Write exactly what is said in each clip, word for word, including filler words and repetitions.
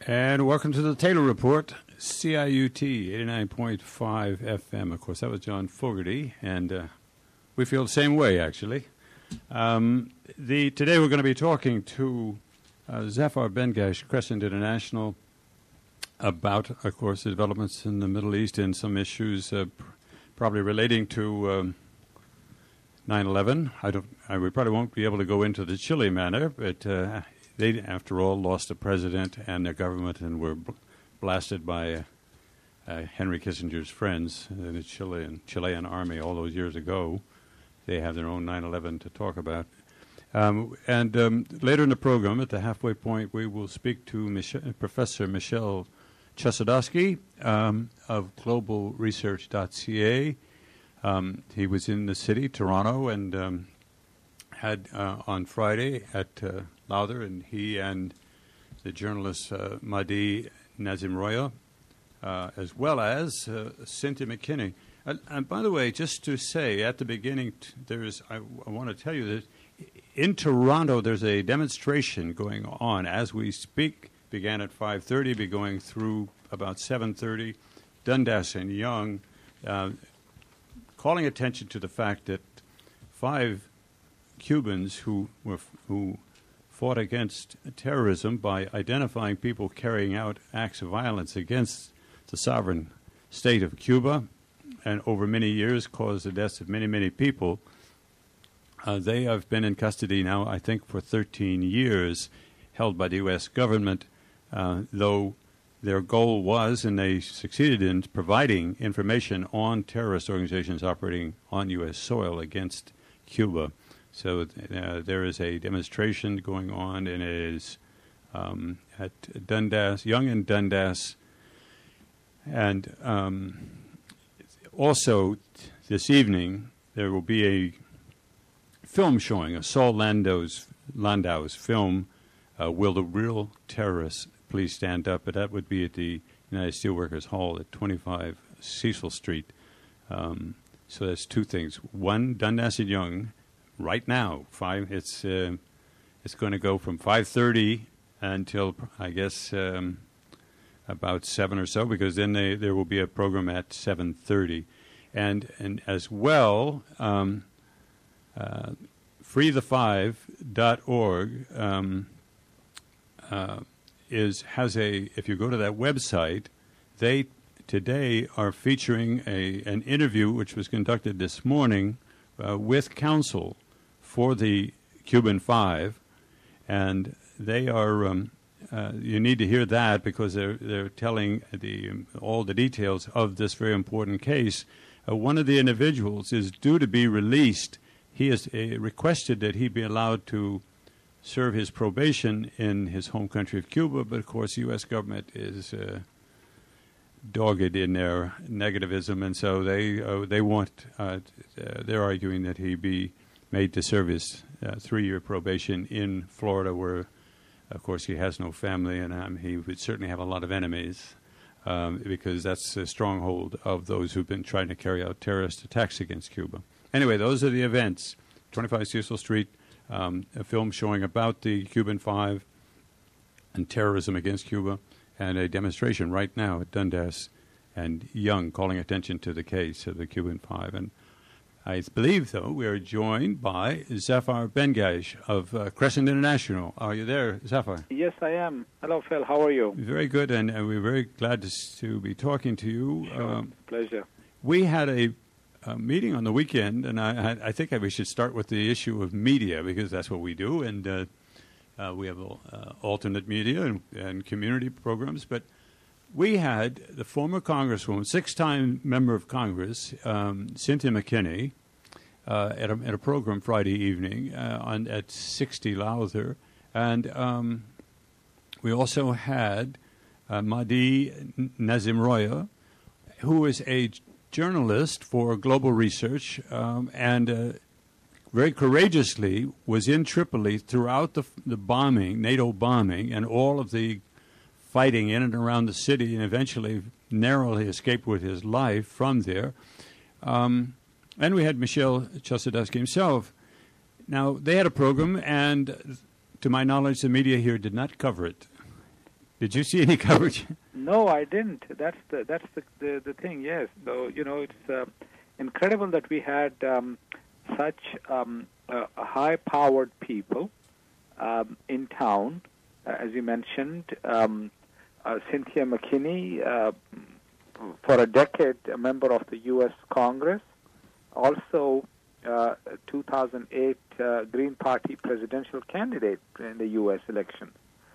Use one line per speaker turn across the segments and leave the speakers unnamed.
And welcome to the Taylor Report, C I U T eighty-nine point five F M. Of course, that was John Fogerty, and uh, we feel the same way, actually. Um, the Today we're going to be talking to uh, Zafar Bengash, Crescent International, about, of course, the developments in the Middle East and some issues uh, pr- probably relating to um, nine eleven. I don't, I, we probably won't be able to go into the Chile matter, but uh, they, after all, lost a president and their government and were bl- blasted by uh, uh, Henry Kissinger's friends in the Chilean, Chilean army all those years ago. They have their own nine eleven to talk about. Um, and um, later in the program, at the halfway point, we will speak to Mich- Professor Michel Chossudovsky um, of global research dot c a. Um, he was in the city, Toronto, and um, had uh, on Friday at uh, Lowther, and he and the journalist uh, Mahdi Nazimroya, uh, as well as uh, Cynthia McKinney. And, and by the way, just to say at the beginning, t- there's I, I want to tell you that in Toronto there's a demonstration going on as we speak. Began at five thirty, be going through about seven thirty. Dundas and Young uh, calling attention to the fact that five Cubans who were f- who fought against terrorism by identifying people carrying out acts of violence against the sovereign state of Cuba, and over many years caused the deaths of many, many people. Uh, they have been in custody now, I think, for thirteen years, held by the U S government, uh, though their goal was, and they succeeded in, providing information on terrorist organizations operating on U S soil against Cuba. So uh, there is a demonstration going on, and it is um, at Dundas, Young and Dundas, and um, also t- this evening there will be a film showing of Saul Landau's, Landau's film, uh, Will the Real Terrorists Please Stand Up? But that would be at the United Steelworkers Hall at twenty-five Cecil Street. Um, so that's two things. One, Dundas and Young, right now, five. It's uh, it's going to go from five thirty until I guess um, about seven or so, because then they, there will be a program at seven thirty, and and as well. Um, Uh, free the five dot org um, uh, is has a. If you go to that website, they today are featuring a an interview which was conducted this morning uh, with counsel for the Cuban Five, and they are. Um, uh, you need to hear that because they're they're telling the um, all the details of this very important case. Uh, one of the individuals is due to be released. He has uh, requested that he be allowed to serve his probation in his home country of Cuba, but of course the U S government is uh, dogged in their negativism, and so they uh, they want uh, uh, they're arguing that he be made to serve his uh, three-year probation in Florida, where of course he has no family, and um, he would certainly have a lot of enemies um, because that's a stronghold of those who've been trying to carry out terrorist attacks against Cuba. Anyway, those are the events. twenty-five Cecil Street, um, a film showing about the Cuban Five and terrorism against Cuba, and a demonstration right now at Dundas and Young calling attention to the case of the Cuban Five. And I believe, though, we are joined by Zafar Bengash of uh, Crescent International. Are you there, Zafar?
Yes, I am. Hello, Phil. How are you?
Very good, and, and we're very glad to, to be talking to you.
Sure.
Um,
Pleasure.
we had a Uh, meeting on the weekend, and I, I think we should start with the issue of media, because that's what we do, and uh, uh, we have uh, alternate media and, and community programs. But we had the former Congresswoman, six-time member of Congress, um, Cynthia McKinney, uh, at, a, at a program Friday evening uh, on at sixty Lowther, and um, we also had uh, Mahdi Nazimroya, who is a journalist for global research, um, and uh, very courageously was in Tripoli throughout the, the bombing, NATO bombing, and all of the fighting in and around the city, and eventually narrowly escaped with his life from there. Um, and we had Michel Chossudovsky himself. Now, they had a program, and to my knowledge, the media here did not cover it. Did you see any coverage?
No, I didn't. That's the that's the the, the thing. Yes. So you know, it's uh, incredible that we had um, such um, uh, high-powered people um, in town, uh, as you mentioned. Um, uh, Cynthia McKinney, uh, for a decade, a member of the U S Congress, also uh, two thousand eight uh, Green Party presidential candidate in the U S election.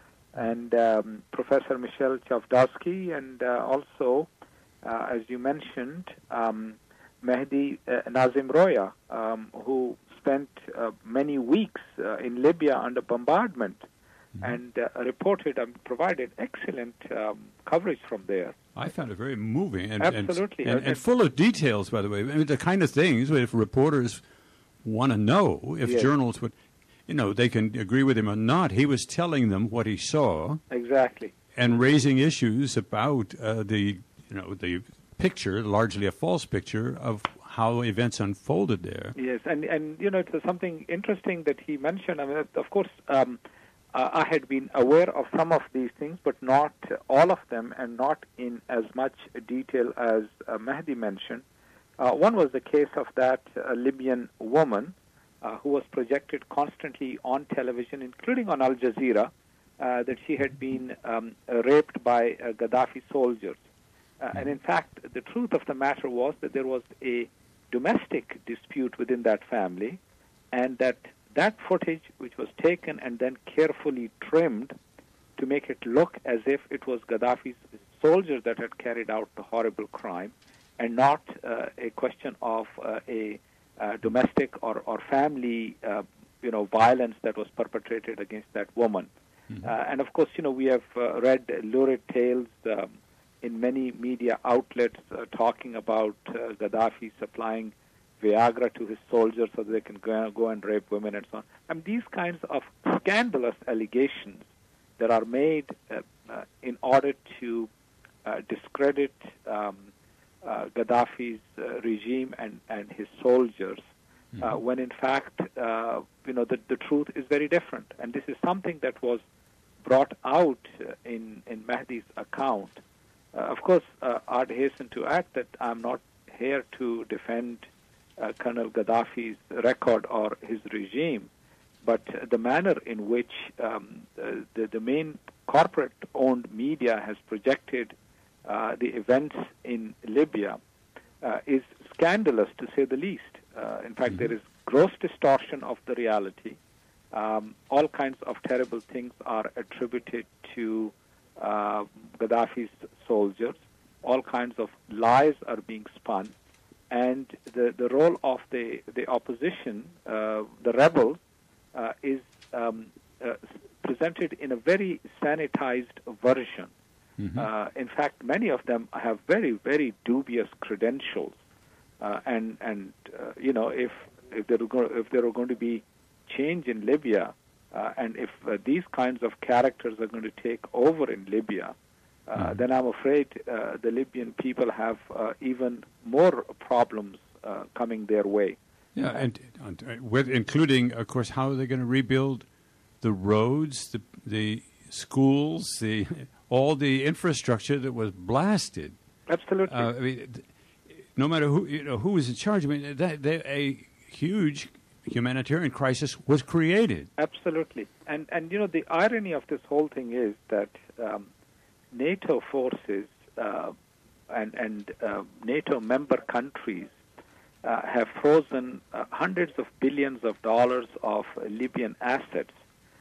And um, Professor Michelle Chavdowski, and uh, also, uh, as you mentioned, um, Mehdi uh, Nazim Roya, um, who spent uh, many weeks uh, in Libya under bombardment, mm-hmm. and uh, reported and provided excellent um, coverage from there.
I found it very moving and
Absolutely.
and, and, and full of details, by the way. I mean, the kind of things if reporters want to know, if
yes.
journalists would... You know, they can agree with him or not. He was telling them what he saw.
Exactly.
And raising issues about uh, the, you know, the picture, largely a false picture, of how events unfolded there.
Yes, and, and you know, it's something interesting that he mentioned. I mean, of course, um, uh, I had been aware of some of these things, but not all of them, and not in as much detail as uh, Mehdi mentioned. Uh, one was the case of that uh, Libyan woman, Uh, who was projected constantly on television, including on Al Jazeera, uh, that she had been um, raped by uh, Gaddafi soldiers. Uh, and in fact, the truth of the matter was that there was a domestic dispute within that family, and that that footage, which was taken and then carefully trimmed to make it look as if it was Gaddafi's soldiers that had carried out the horrible crime, and not uh, a question of uh, a Uh, domestic or, or family, uh, you know, violence that was perpetrated against that woman. Mm-hmm. Uh, and of course, you know, we have uh, read lurid tales um, in many media outlets uh, talking about uh, Gaddafi supplying Viagra to his soldiers so that they can go, go and rape women and so on. I mean, these kinds of scandalous allegations that are made uh, uh, in order to uh, discredit um, Uh, Gaddafi's uh, regime and, and his soldiers, mm-hmm. uh, when in fact, uh, you know, the, the truth is very different. And this is something that was brought out uh, in, in Mehdi's account. Uh, of course, uh, I'd hasten to add that I'm not here to defend uh, Colonel Gaddafi's record or his regime, but uh, the manner in which um, the, the main corporate-owned media has projected Uh, the events in Libya uh, is scandalous, to say the least. Uh, in fact, mm-hmm. there is gross distortion of the reality. Um, all kinds of terrible things are attributed to uh, Gaddafi's soldiers. All kinds of lies are being spun. And the, the role of the, the opposition, uh, the rebels, uh, is um, uh, presented in a very sanitized version. Mm-hmm. Uh, in fact, many of them have very, very dubious credentials, uh, and and uh, you know, if if there are go- if there are going to be change in Libya, uh, and if uh, these kinds of characters are going to take over in Libya, uh, mm-hmm. then I'm afraid uh, the Libyan people have uh, even more problems uh, coming their way.
Yeah, and, and with including, of course, how are they going to rebuild the roads, the the schools, the all the infrastructure that was blasted.
Absolutely.
Uh, I mean, no matter who you know who was in charge. I mean, that, that, a huge humanitarian crisis was created.
Absolutely. And and you know, the irony of this whole thing is that um, NATO forces uh, and and uh, NATO member countries uh, have frozen uh, hundreds of billions of dollars of uh, Libyan assets,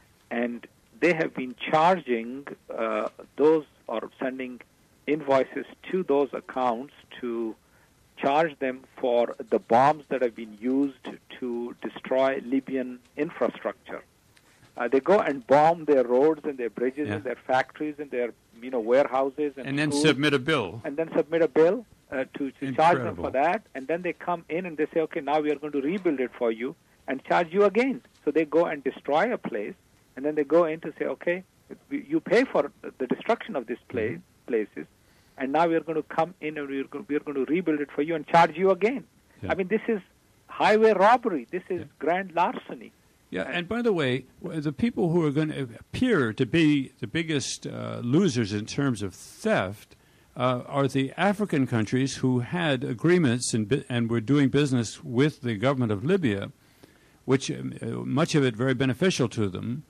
and they have been charging uh, those or sending invoices to those accounts to charge them for the bombs that have been used to destroy Libyan infrastructure. Uh, they go and bomb their roads and their bridges yeah. and their factories and their you know warehouses and,
and then
schools,
submit a bill.
And then submit a bill uh, to, to charge them for that. And then they come in and they say, okay, now we are going to rebuild it for you and charge you again. So they go and destroy a place. And then they go in to say, okay, you pay for the destruction of these place, places, and now we are going to come in and we are going, we are going to rebuild it for you and charge you again. Yeah. I mean, this is highway robbery. This is yeah. grand larceny.
Yeah, and by the way, the people who are going to appear to be the biggest uh, losers in terms of theft uh, are the African countries who had agreements and, bi- and were doing business with the government of Libya, which uh, much of it very beneficial to them.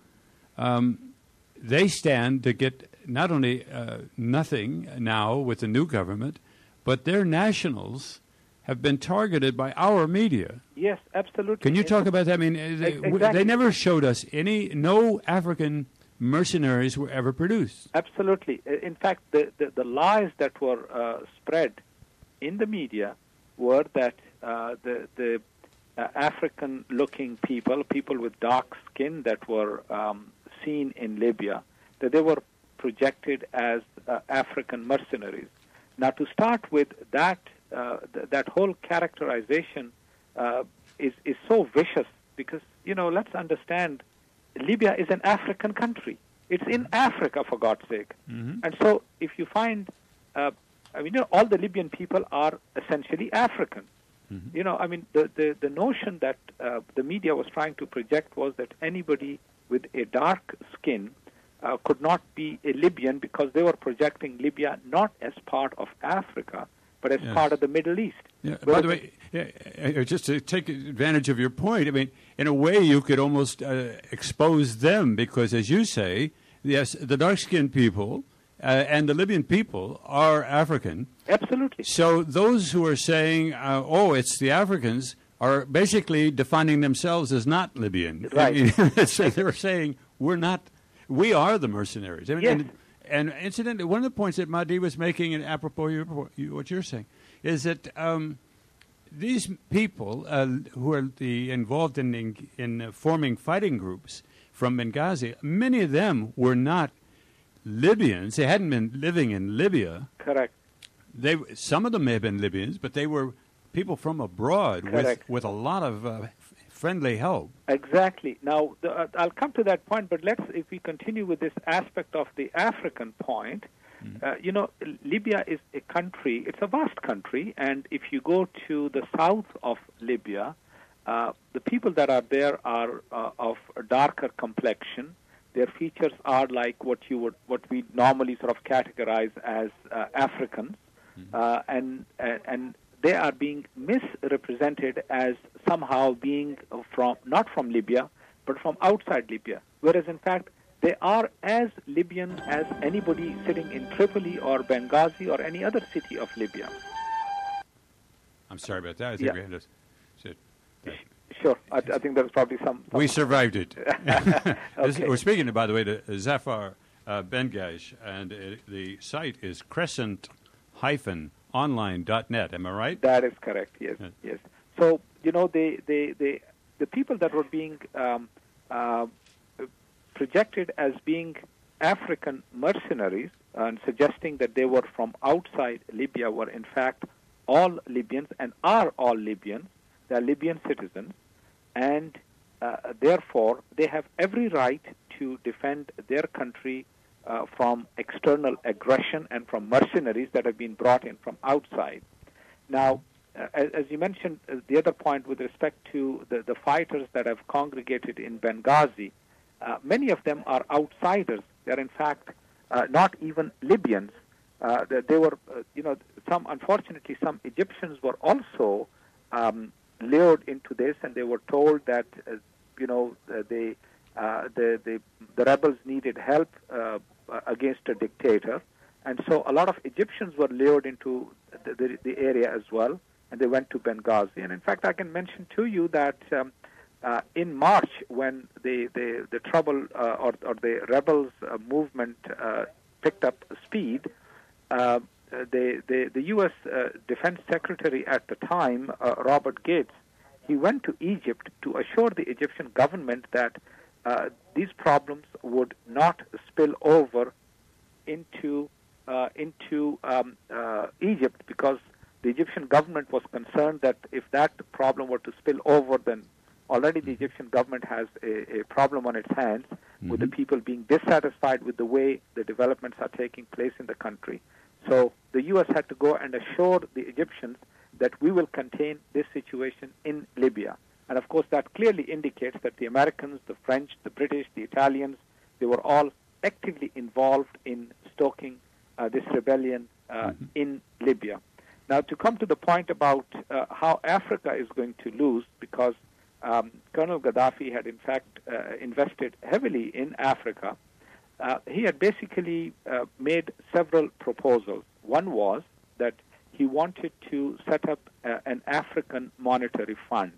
Um, they stand to get not only uh, nothing now with the new government, but their nationals have been targeted by our media.
Yes, absolutely.
Can you talk about that? I mean, they,
exactly.
they never showed us any, no African mercenaries were ever produced.
Absolutely. In fact, the, the, the lies that were uh, spread in the media were that uh, the, the uh, African-looking people, people with dark skin that were um, seen in Libya, that they were projected as uh, African mercenaries. Now, to start with, that uh, th- that whole characterization uh, is is so vicious because, you know, let's understand, Libya is an African country. It's in Africa, for God's sake.
Mm-hmm.
And so, if you find, uh, I mean, you know, all the Libyan people are essentially African. Mm-hmm. You know, I mean, the the, the notion that uh, the media was trying to project was that anybody with a dark skin Uh, could not be a Libyan because they were projecting Libya not as part of Africa, but as
yes.
part of the Middle East.
Yeah. By the way, yeah, just to take advantage of your point, I mean, in a way you could almost uh, expose them because, as you say, yes, the dark-skinned people uh, and the Libyan people are African.
Absolutely.
So those who are saying, uh, oh, it's the Africans, are basically defining themselves as not Libyan.
Right.
I mean, so they're saying, we're not... We are the mercenaries. I mean,
yes.
and, and incidentally, one of the points that Mahdi was making, and apropos your, you, what you're saying, is that um, these people uh, who are the, involved in, in, in uh, forming fighting groups from Benghazi, many of them were not Libyans. They hadn't been living in Libya.
Correct.
They, some of them may have been Libyans, but they were people from abroad with, with a lot of uh, friendly help.
Exactly. Now, the, uh, I'll come to that point, but let's, if we continue with this aspect of the African point, mm-hmm. uh, you know, Libya is a country, it's a vast country, and if you go to the south of Libya, uh, the people that are there are uh, of a darker complexion. Their features are like what you would, what we normally sort of categorize as uh, Africans, mm-hmm. uh, and, and, and they are being misrepresented as somehow being from not from Libya, but from outside Libya. Whereas, in fact, they are as Libyan as anybody sitting in Tripoli or Benghazi or any other city of Libya.
I'm sorry about that. I think
yeah.
we had to sit.
Sure. I, I think there's probably some... some
we survived it.
okay.
this, we're speaking, by the way, to Zafar uh, Bengash, and uh, the site is crescent hyphen online dot net. Am I right?
That is correct. Yes. Yes. yes. So, you know, they, they, they, the people that were being um, uh, projected as being African mercenaries and suggesting that they were from outside Libya were in fact all Libyans and are all Libyans. They are Libyan citizens, and uh, therefore they have every right to defend their country Uh, from external aggression and from mercenaries that have been brought in from outside. Now, uh, as, as you mentioned, uh, the other point with respect to the, the fighters that have congregated in Benghazi, uh, many of them are outsiders. They're in fact uh, not even Libyans. Uh, they, they were, uh, you know, some, unfortunately, some Egyptians were also um, lured into this, and they were told that, uh, you know, uh, they, uh, the, the, the rebels needed help uh, against a dictator, and so a lot of Egyptians were lured into the, the, the area as well, and they went to Benghazi. And in fact, I can mention to you that um, uh, in March, when the the, the trouble uh, or, or the rebels uh, movement uh, picked up speed, uh, the, the the U S uh, Defense Secretary at the time, uh, Robert Gates, he went to Egypt to assure the Egyptian government that Uh, these problems would not spill over into uh, into um, uh, Egypt, because the Egyptian government was concerned that if that problem were to spill over, then already the Egyptian government has a, a problem on its hands mm-hmm. with the people being dissatisfied with the way the developments are taking place in the country. So the U S had to go and assure the Egyptians that we will contain this situation in Libya. And And of course, that clearly indicates that the Americans, the French, the British, the Italians, they were all actively involved in stoking uh, this rebellion uh, mm-hmm. in Libya. Now, to come to the point about uh, how Africa is going to lose, because um, Colonel Gaddafi had, in fact, uh, invested heavily in Africa, uh, he had basically uh, made several proposals. One was that he wanted to set up uh, an African monetary fund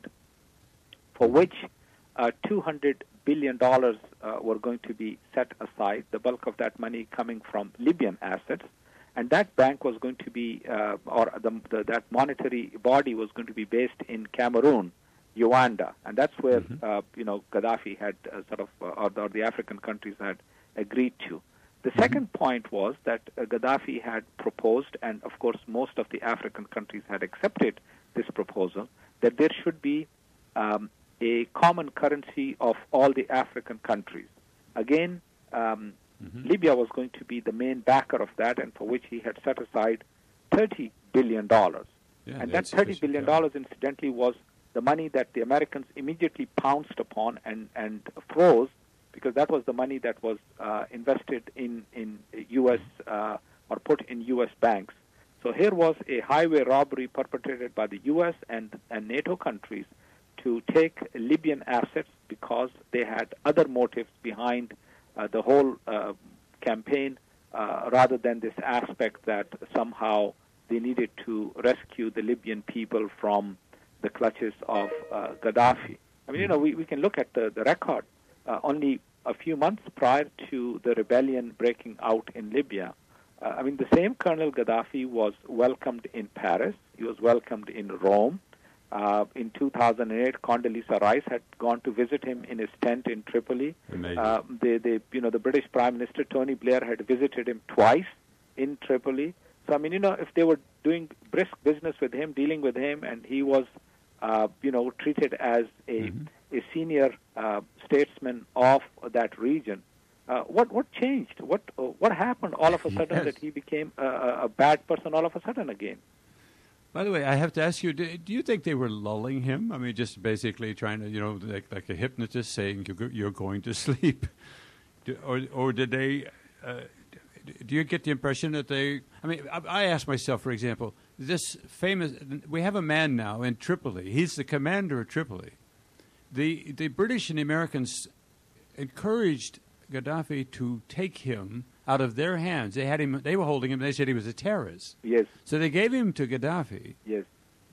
for which uh, two hundred billion dollars uh, were going to be set aside, the bulk of that money coming from Libyan assets. And that bank was going to be, uh, or the, the, that monetary body was going to be based in Cameroon, Uganda. And that's where, mm-hmm. uh, you know, Gaddafi had uh, sort of, uh, or, or the African countries had agreed to. The mm-hmm. second point was that uh, Gaddafi had proposed, and of course most of the African countries had accepted this proposal, that there should be um, a common currency of all the African countries. Again, um, mm-hmm. Libya was going to be the main backer of that, and for which he had set aside thirty billion dollars. Yeah, and that thirty billion dollars, incidentally, was the money that the Americans immediately pounced upon and, and froze, because that was the money that was uh, invested in, in U S uh, or put in U S banks. So here was a highway robbery perpetrated by the U S and, and NATO countries to take Libyan assets because they had other motives behind uh, the whole uh, campaign uh, rather than this aspect that somehow they needed to rescue the Libyan people from the clutches of uh, Gaddafi. I mean, you know, we, we can look at the, the record. Uh, only a few months prior to the rebellion breaking out in Libya, uh, I mean, the same Colonel Gaddafi was welcomed in Paris. He was welcomed in Rome. Uh, in two thousand eight, Condoleezza Rice had gone to visit him in his tent in Tripoli. Uh, they, they, you know, the British Prime Minister Tony Blair had visited him twice in Tripoli. So, I mean, you know, if they were doing brisk business with him, dealing with him, and he was, uh, you know, treated as a mm-hmm. a senior uh, statesman of that region, uh, what what changed? What uh, what happened all of a sudden yes. that he became a, a bad person all of a sudden again?
By the way, I have to ask you, do, do you think they were lulling him? I mean, just basically trying to, you know, like, like a hypnotist saying you're, you're going to sleep? Do, or, or did they, uh, do you get the impression that they, I mean, I, I ask myself, for example, this famous, we have a man now in Tripoli. He's the commander of Tripoli. The, the British and the Americans encouraged Gaddafi to take him out of their hands. They had him. They were holding him. They said he was a terrorist.
Yes.
So they gave him to Gaddafi.
Yes.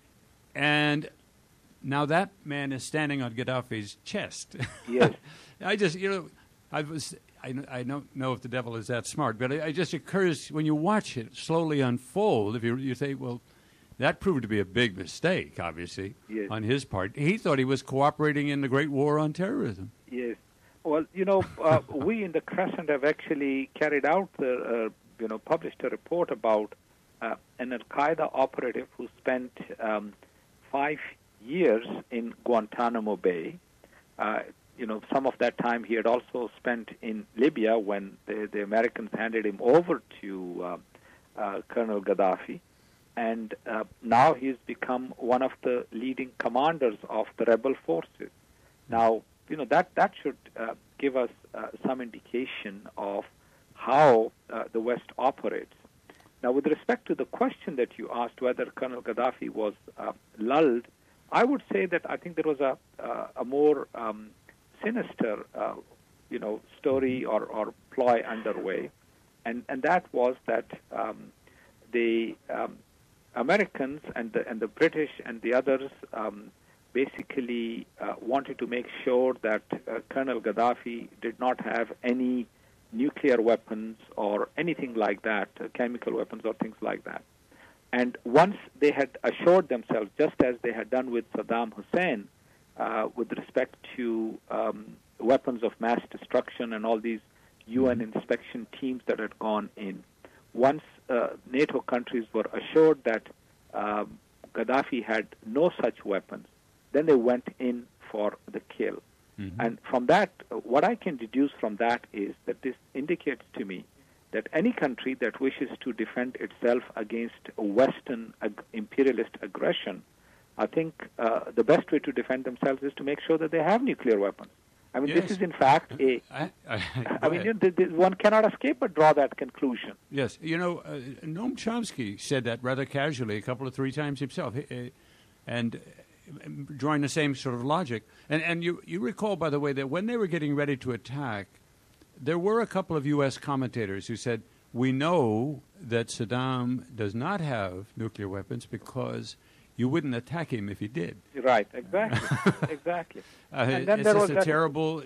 And now that man is standing on Gaddafi's chest.
Yes.
I just, you know, I was. I, I don't know if the devil is that smart, but it, it just occurs when you watch it slowly unfold. If you you say, well, that proved to be a big mistake, obviously,
yes.
on his part. He thought he was cooperating in the Great War on Terrorism.
Yes. Well, you know, uh, we in the Crescent have actually carried out the, uh, you know, published a report about uh, an Al-Qaeda operative who spent um, five years in Guantanamo Bay. Uh, you know, some of that time he had also spent in Libya when the, the Americans handed him over to uh, uh, Colonel Gaddafi. And uh, now he's become one of the leading commanders of the rebel forces. Now, you know, that, that should uh, give us uh, some indication of how uh, the West operates. Now, with respect to the question that you asked, whether Colonel Gaddafi was uh, lulled, I would say that I think there was a, uh, a more um, sinister, uh, you know, story or, or ploy underway, and, and that was that um, the um, Americans and the, and the British and the others um, basically uh, wanted to make sure that uh, Colonel Gaddafi did not have any nuclear weapons or anything like that, uh, chemical weapons or things like that. And once they had assured themselves, just as they had done with Saddam Hussein, uh, with respect to um, weapons of mass destruction and all these U N inspection teams that had gone in, once uh, NATO countries were assured that uh, Gaddafi had no such weapons, then they went in for the kill. Mm-hmm. And from that, what I can deduce from that is that this indicates to me that any country that wishes to defend itself against Western ag- imperialist aggression I think uh, the best way to defend themselves is to make sure that they have nuclear weapons. I mean,
yes.
this is in fact a.
I, I,
I mean, you know, th- th- one cannot escape but draw that conclusion.
Yes, you know, uh, Noam Chomsky said that rather casually a couple of three times himself, uh, and uh, drawing the same sort of logic. And and you you recall, by the way, that when they were getting ready to attack, there were a couple of U S commentators who said, "We know that Saddam does not have nuclear weapons because you wouldn't attack him if he did."
Right, exactly, exactly.
Uh,
and then
it's
there
just
was
a
that,
terrible,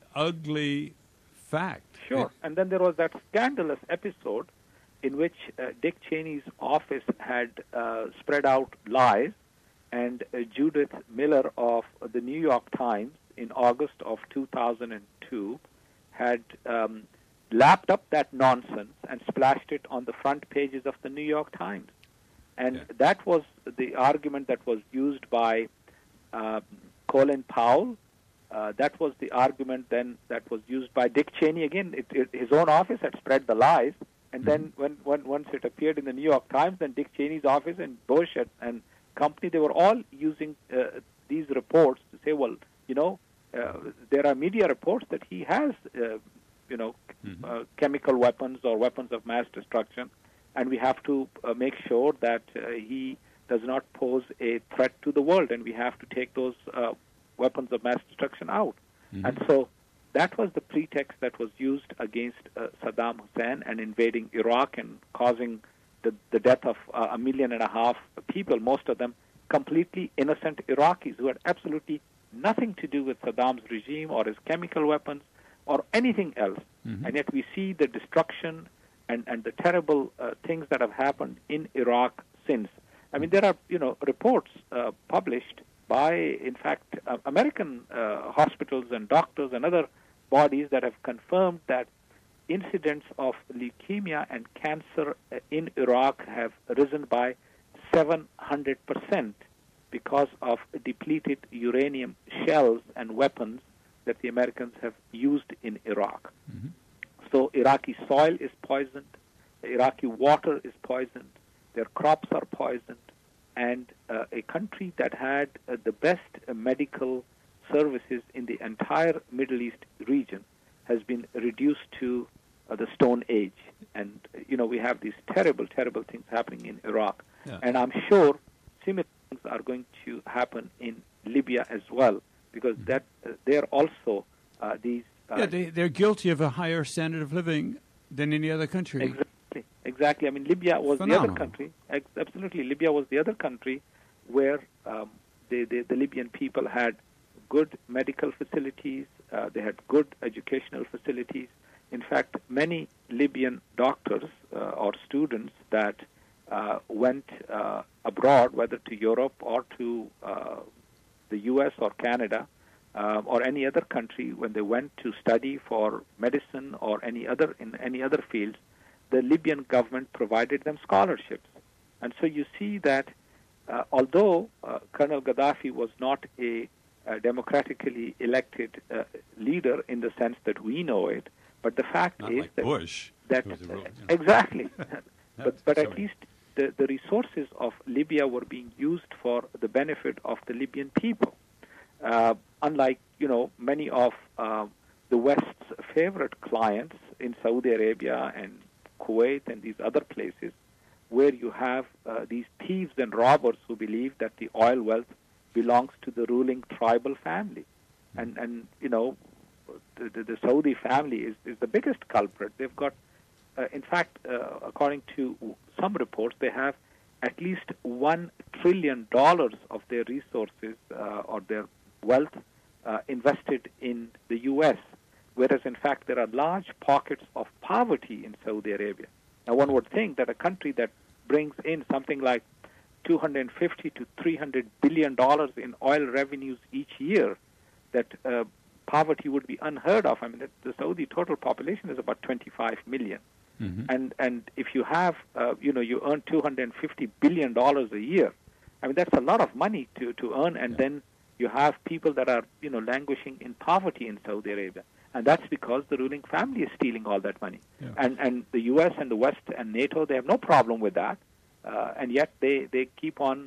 ugly fact.
Sure.
It,
and then there was that scandalous episode in which uh, Dick Cheney's office had uh, spread out lies, and uh, Judith Miller of the New York Times in August of two thousand two had um, lapped up that nonsense and splashed it on the front pages of the New York Times. And
yeah.
that was the argument that was used by uh, Colin Powell. Uh, that was the argument then that was used by Dick Cheney. Again, it, it, his own office had spread the lies. And mm-hmm. then when, when once it appeared in the New York Times, then Dick Cheney's office and Bush and, and company, they were all using uh, these reports to say, well, you know, uh, there are media reports that he has, uh, you know, mm-hmm. uh, chemical weapons or weapons of mass destruction. And we have to uh, make sure that uh, he does not pose a threat to the world, and we have to take those uh, weapons of mass destruction out. Mm-hmm. And so that was the pretext that was used against uh, Saddam Hussein and invading Iraq and causing the, the death of uh, a million and a half people, most of them completely innocent Iraqis who had absolutely nothing to do with Saddam's regime or his chemical weapons or anything else. Mm-hmm. And yet we see the destruction And, and the terrible uh, things that have happened in Iraq since. I mean, there are, you know, reports uh, published by, in fact, uh, American uh, hospitals and doctors and other bodies that have confirmed that incidents of leukemia and cancer in Iraq have risen by seven hundred percent because of depleted uranium shells and weapons that the Americans have used in Iraq. Mm-hmm. So Iraqi soil is poisoned, Iraqi water is poisoned, their crops are poisoned, and uh, a country that had uh, the best uh, medical services in the entire Middle East region has been reduced to uh, the Stone Age. And, you know, we have these terrible, terrible things happening in Iraq. Yeah. And I'm sure similar things are going to happen in Libya as well, because mm-hmm. that uh, they're also uh, these Uh,
yeah, they, they're guilty of a higher standard of living than any other country.
Exactly. Exactly. I mean, Libya was Phenomenal. the other country. Absolutely. Libya was the other country where um, they, they, the Libyan people had good medical facilities. Uh, they had good educational facilities. In fact, many Libyan doctors uh, or students that uh, went uh, abroad, whether to Europe or to uh, the U S or Canada, Uh, or any other country, when they went to study for medicine or any other in any other fields, the Libyan government provided them scholarships. And so you see that uh, although uh, Colonel Gaddafi was not a, a democratically elected uh, leader in the sense that we know it, but the fact
not
is
like
that
Bush,
that
was a real, you know.
exactly, but but
Sorry.
at least the the resources of Libya were being used for the benefit of the Libyan people. Uh, unlike, you know, many of uh, the West's favorite clients in Saudi Arabia and Kuwait and these other places, where you have uh, these thieves and robbers who believe that the oil wealth belongs to the ruling tribal family. And, and you know, the, the, the Saudi family is, is the biggest culprit. They've got, uh, in fact, uh, according to some reports, they have at least one trillion dollars of their resources uh, or their wealth uh, invested in the U S, whereas in fact there are large pockets of poverty in Saudi Arabia. Now one would think that a country that brings in something like two hundred fifty to three hundred billion dollars in oil revenues each year, that uh, poverty would be unheard of. I mean, the Saudi total population is about twenty-five million. Mm-hmm. And and if you have, uh, you know, you earn two hundred fifty billion dollars a year, I mean, that's a lot of money to, to earn, and yeah. then you have people that are, you know, languishing in poverty in Saudi Arabia. And that's because the ruling family is stealing all that money. Yeah. And and the U S and the West and NATO, they have no problem with that. Uh, and yet they, they keep on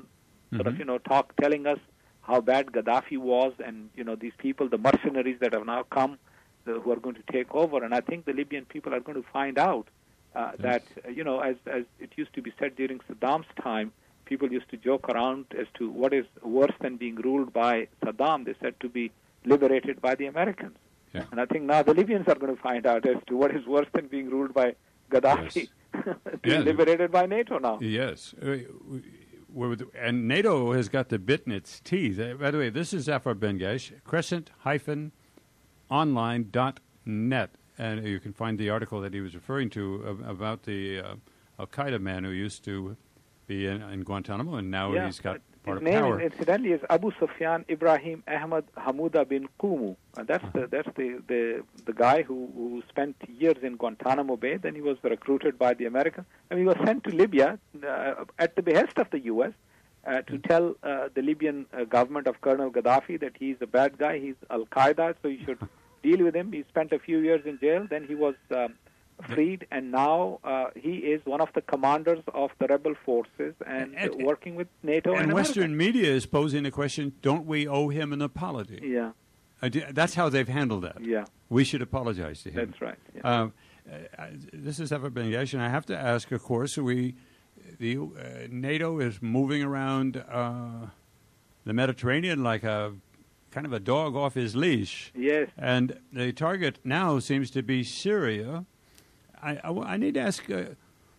sort
Mhm.
of, you know, talk, telling us how bad Gaddafi was, and, you know, these people, the mercenaries that have now come, the, who are going to take over. And I think the Libyan people are going to find out uh,
Yes.
that, uh, you know, as, as it used to be said during Saddam's time, people used to joke around as to what is worse than being ruled by Saddam. They said to be liberated by the Americans.
Yeah.
And I think now the Libyans are going to find out as to what is worse than being ruled by Gaddafi, being
Yeah.
liberated by NATO now.
Yes. Uh, we're with- And NATO has got the bit in its teeth. Uh, By the way, this is Zafar Ben-Gesh, crescent dash online dot net. And you can find the article that he was referring to ab- about the uh, Al-Qaeda man who used to be in, in Guantanamo, and now
Yeah,
he's got
but
part
his
of
name,
power.
is, incidentally, is Abu Sufyan Ibrahim Ahmad Hamouda bin Qumu. And that's
Uh-huh.
the that's the, the, the guy who, who spent years in Guantanamo Bay. Then he was recruited by the Americans. And he was sent to Libya uh, at the behest of the U S uh, to tell uh, the Libyan uh, government of Colonel Gaddafi that he's a bad guy, he's Al-Qaeda, so you should deal with him. He spent a few years in jail. Then he was um, freed, and now uh, he is one of the commanders of the rebel forces and,
And-
uh, working with NATO and,
And
America.
Western media is posing the question, don't we owe him an apology?
Yeah,
I di- That's how they've handled that.
yeah,
We should apologize to him.
that's right. Yeah.
Uh, uh, this is Zafar Ben-Gesh, and I have to ask, of course, we, the uh, NATO is moving around uh, the Mediterranean like a kind of a dog off his leash,
Yes,
and the target now seems to be Syria. I, I, I need to ask. Uh,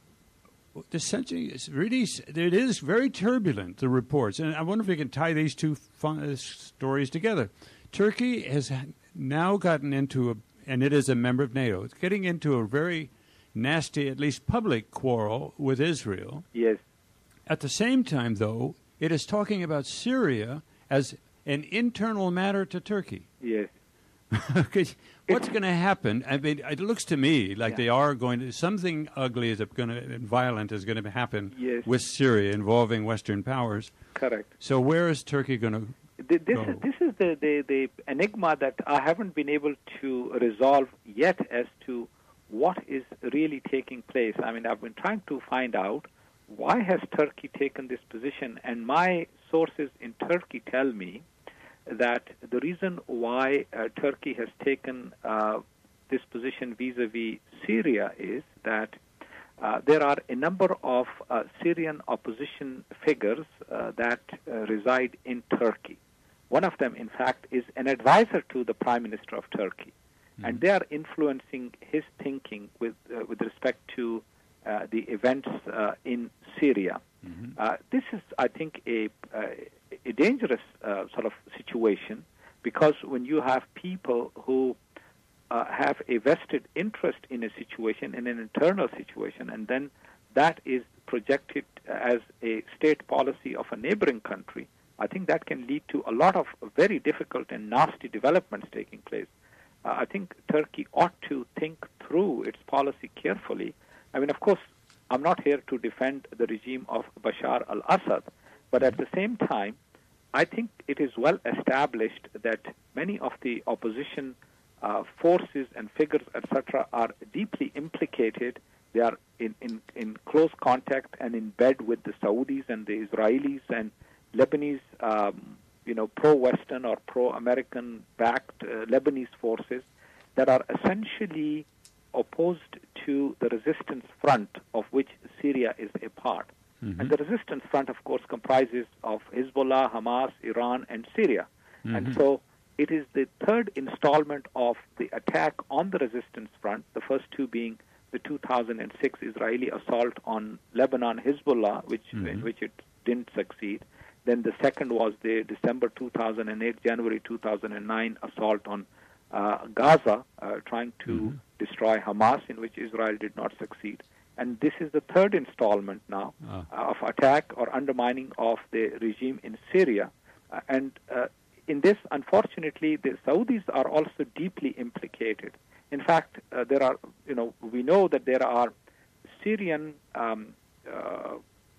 the century is really it is very turbulent, the reports, and I wonder if we can tie these two fun, uh, stories together. Turkey has now gotten into a, and it is a member of NATO. It's getting into a very nasty, at least public, quarrel with Israel.
yes,
At the same time, though, it is talking about Syria as an internal matter to Turkey.
yes.
Okay, what's going to happen? I mean, it looks to me like
Yeah.
they are going to something ugly is going to and violent is going to happen
Yes.
with Syria involving Western powers.
Correct.
So where is Turkey going to?
Th- This
No.
is this is the, the, the enigma that I haven't been able to resolve yet as to what is really taking place. I mean, I've been trying to find out why has Turkey taken this position, and my sources in Turkey tell me that the reason why uh, Turkey has taken uh, this position vis-a-vis Syria is that uh, there are a number of uh, Syrian opposition figures uh, that uh, reside in Turkey. One of them, in fact, is an advisor to the Prime Minister of Turkey, and they are influencing his thinking with uh, with respect to uh, the events uh, in Syria. Uh, this is, I think, a, uh, a dangerous uh, sort of situation, because when you have people who uh, have a vested interest in a situation, in an internal situation, and then that is projected as a state policy of a neighboring country, I think that can lead to a lot of very difficult and nasty developments taking place. Uh, I think Turkey ought to think through its policy carefully. I mean, of course, I'm not here to defend the regime of Bashar al-Assad, but at the same time, I think it is well established that many of the opposition uh, forces and figures, et cetera, are deeply implicated. They are in, in, in close contact and in bed with the Saudis and the Israelis and Lebanese, um, you know, pro-Western or pro-American-backed uh, Lebanese forces that are essentially opposed to the resistance front of which Syria is a part.
Mm-hmm.
And the resistance front, of course, comprises of Hezbollah, Hamas, Iran, and Syria.
Mm-hmm.
And so it is the third installment of the attack on the resistance front, the first two being the two thousand six Israeli assault on Lebanon Hezbollah, which
Mm-hmm.
in which it didn't succeed. Then the second was the December two thousand eight, January two thousand nine assault on uh, Gaza, uh, trying to
Mm-hmm.
destroy Hamas, in which Israel did not succeed. And this is the third installment now
Ah.
uh, of attack or undermining of the regime in Syria. Uh, and uh, in this, unfortunately, the Saudis are also deeply implicated. In fact, uh, there are, you know, we know that there are Syrian um, uh,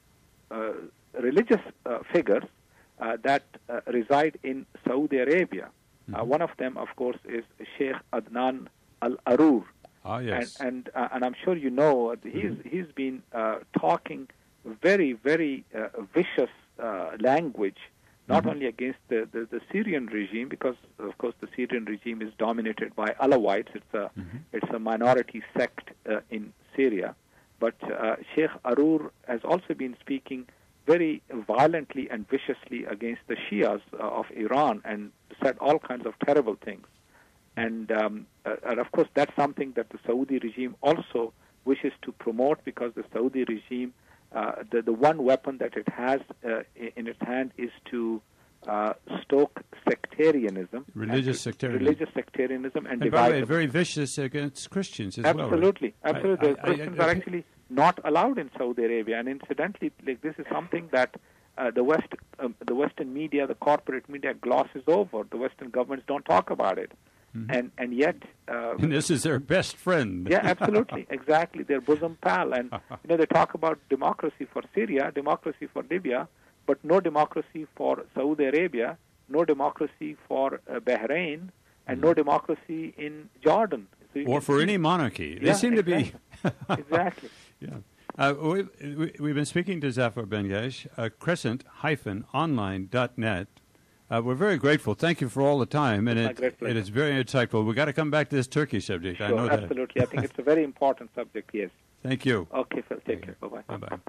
uh, religious uh, figures uh, that uh, reside in Saudi Arabia. Uh, one of them, of course, is Sheikh Adnan Al-Arur.
Ah, yes.
And and, uh, and I'm sure you know uh, he's he's been uh, talking very very uh, vicious uh, language, not
Mm-hmm.
only against the, the, the Syrian regime, because, of course, the Syrian regime is dominated by Alawites. It's a,
Mm-hmm.
it's a minority sect uh, in Syria. But uh, Sheikh Arur has also been speaking very violently and viciously against the Shias uh, of Iran and said all kinds of terrible things. And, um, uh, and, of course, that's something that the Saudi regime also wishes to promote, because the Saudi regime, uh, the, the one weapon that it has uh, in its hand is to uh, stoke sectarianism.
Religious
and,
sectarianism.
Religious sectarianism and,
And
divide
by the way,
the
very vicious against Christians as
absolutely,
well. Right?
Absolutely.
I-
The
I- I-
Christians
I-
are actually not allowed in Saudi Arabia. And incidentally, like this is something that uh, the West, um, the Western media, the corporate media glosses over. The Western governments don't talk about it.
Mm-hmm.
And and yet... Uh,
And this is their best friend.
yeah, absolutely, exactly. Their bosom pal. And, you know, they talk about democracy for Syria, democracy for Libya, but no democracy for Saudi Arabia, no democracy for uh, Bahrain, and no democracy in Jordan. So you
Or
can
for
see-
any monarchy. They
Yeah,
seem to
exactly.
be...
Exactly.
Yeah. Uh, we, we, we've been speaking to Zafar Ben-Yesh, uh, crescent dash online dot net. Uh, we're very grateful. Thank you for all the time, and
It's my
it,
great pleasure.
it is very insightful. We've got to come back to this Turkey subject. I know
Sure,
that.
absolutely. I think it's a very important subject, yes.
Thank you.
Okay, Phil, take care. Bye-bye.
Bye-bye.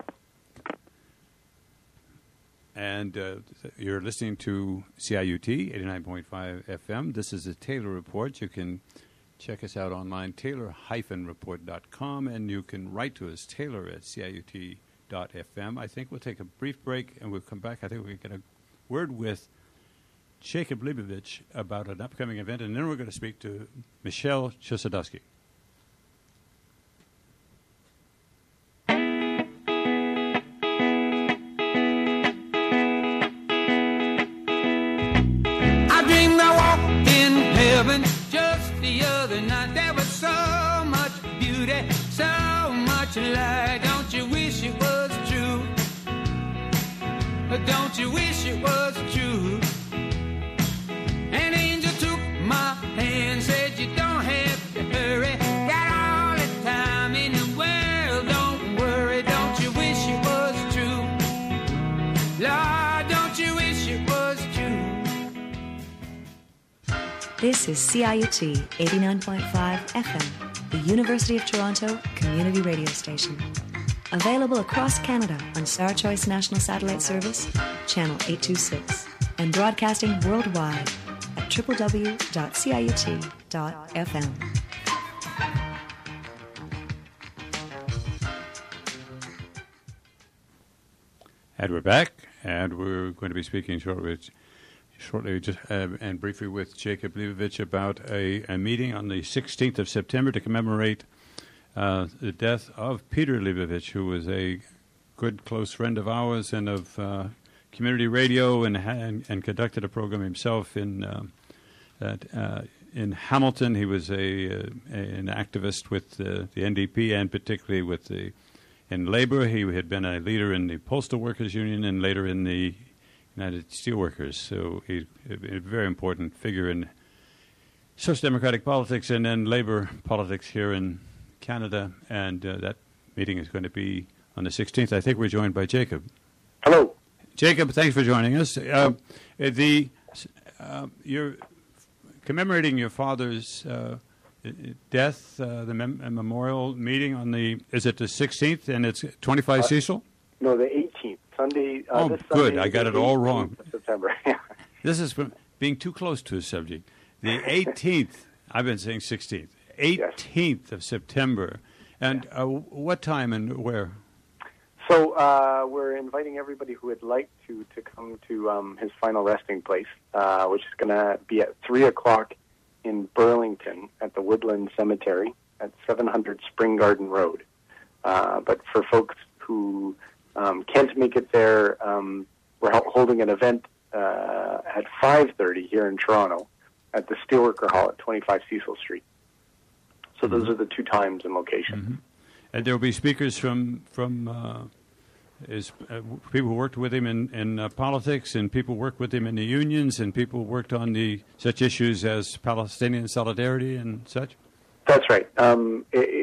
And uh, you're listening to C I U T, eighty-nine point five F M. This is the Taylor Report. You can check us out online, taylor dash report dot com, and you can write to us, taylor at C I U T dot F M. I think we'll take a brief break, and we'll come back. I think we'll get a word with Jacob Leibovich about an upcoming event, and then we're going to speak to Michelle Chosadowski.
I dreamed I walked in heaven just the other night. There was so much beauty, so much light. Don't you wish it was true? Don't you wish it was true? An angel took my hand, said you don't have to hurry. Got all the time in the world, don't worry. Don't you wish it was true? Lord, don't you wish it was true?
This is C I U T eighty-nine point five F M, the University of Toronto community radio station. Available across Canada on Star Choice National Satellite Service, Channel eight two six, and broadcasting worldwide at w w w dot c i u t dot f m.
And we're back, and we're going to be speaking shortly, shortly just, uh, and briefly with Jacob Leibovich about a, a meeting on the sixteenth of September to commemorate uh, the death of Peter Leibovich, who was a good, close friend of ours and of uh, community radio, and, and and conducted a program himself in um, that uh, in Hamilton. He was a, a an activist with uh, the N D P and particularly with the in labor. He had been a leader in the Postal Workers Union and later in the United Steelworkers. So he's a, a very important figure in social democratic politics and then labor politics here in Canada. And uh, that meeting is going to be on the sixteenth. I think we're joined by Jacob.
Hello.
Jacob, thanks for joining us. Uh, the uh, you're commemorating your father's uh, death, uh, the mem- memorial meeting on the, is it the sixteenth, and it's twenty-five
Uh,
Cecil?
No, the eighteenth. Sunday. Uh,
Oh,
this
good.
Sunday,
I got
the
it all
eighteenth
wrong.
of September.
This is from being too close to a subject. The eighteenth, I've been saying sixteenth, eighteenth of September. And uh, what time and where?
So uh, we're inviting everybody who would like to to come to um, his final resting place, uh, which is going to be at three o'clock in Burlington at the Woodland Cemetery at seven hundred Spring Garden Road. Uh, but for folks who um, can't make it there, um, we're ho- holding an event uh, at five thirty here in Toronto at the Steelworker Hall at twenty-five Cecil Street. So
Mm-hmm.
those are the two times and locations.
Mm-hmm. And there will be speakers from from uh, is uh, people who worked with him in in uh, politics, and people worked with him in the unions, and people worked on the such issues as Palestinian solidarity and such.
That's right. Um, it, it's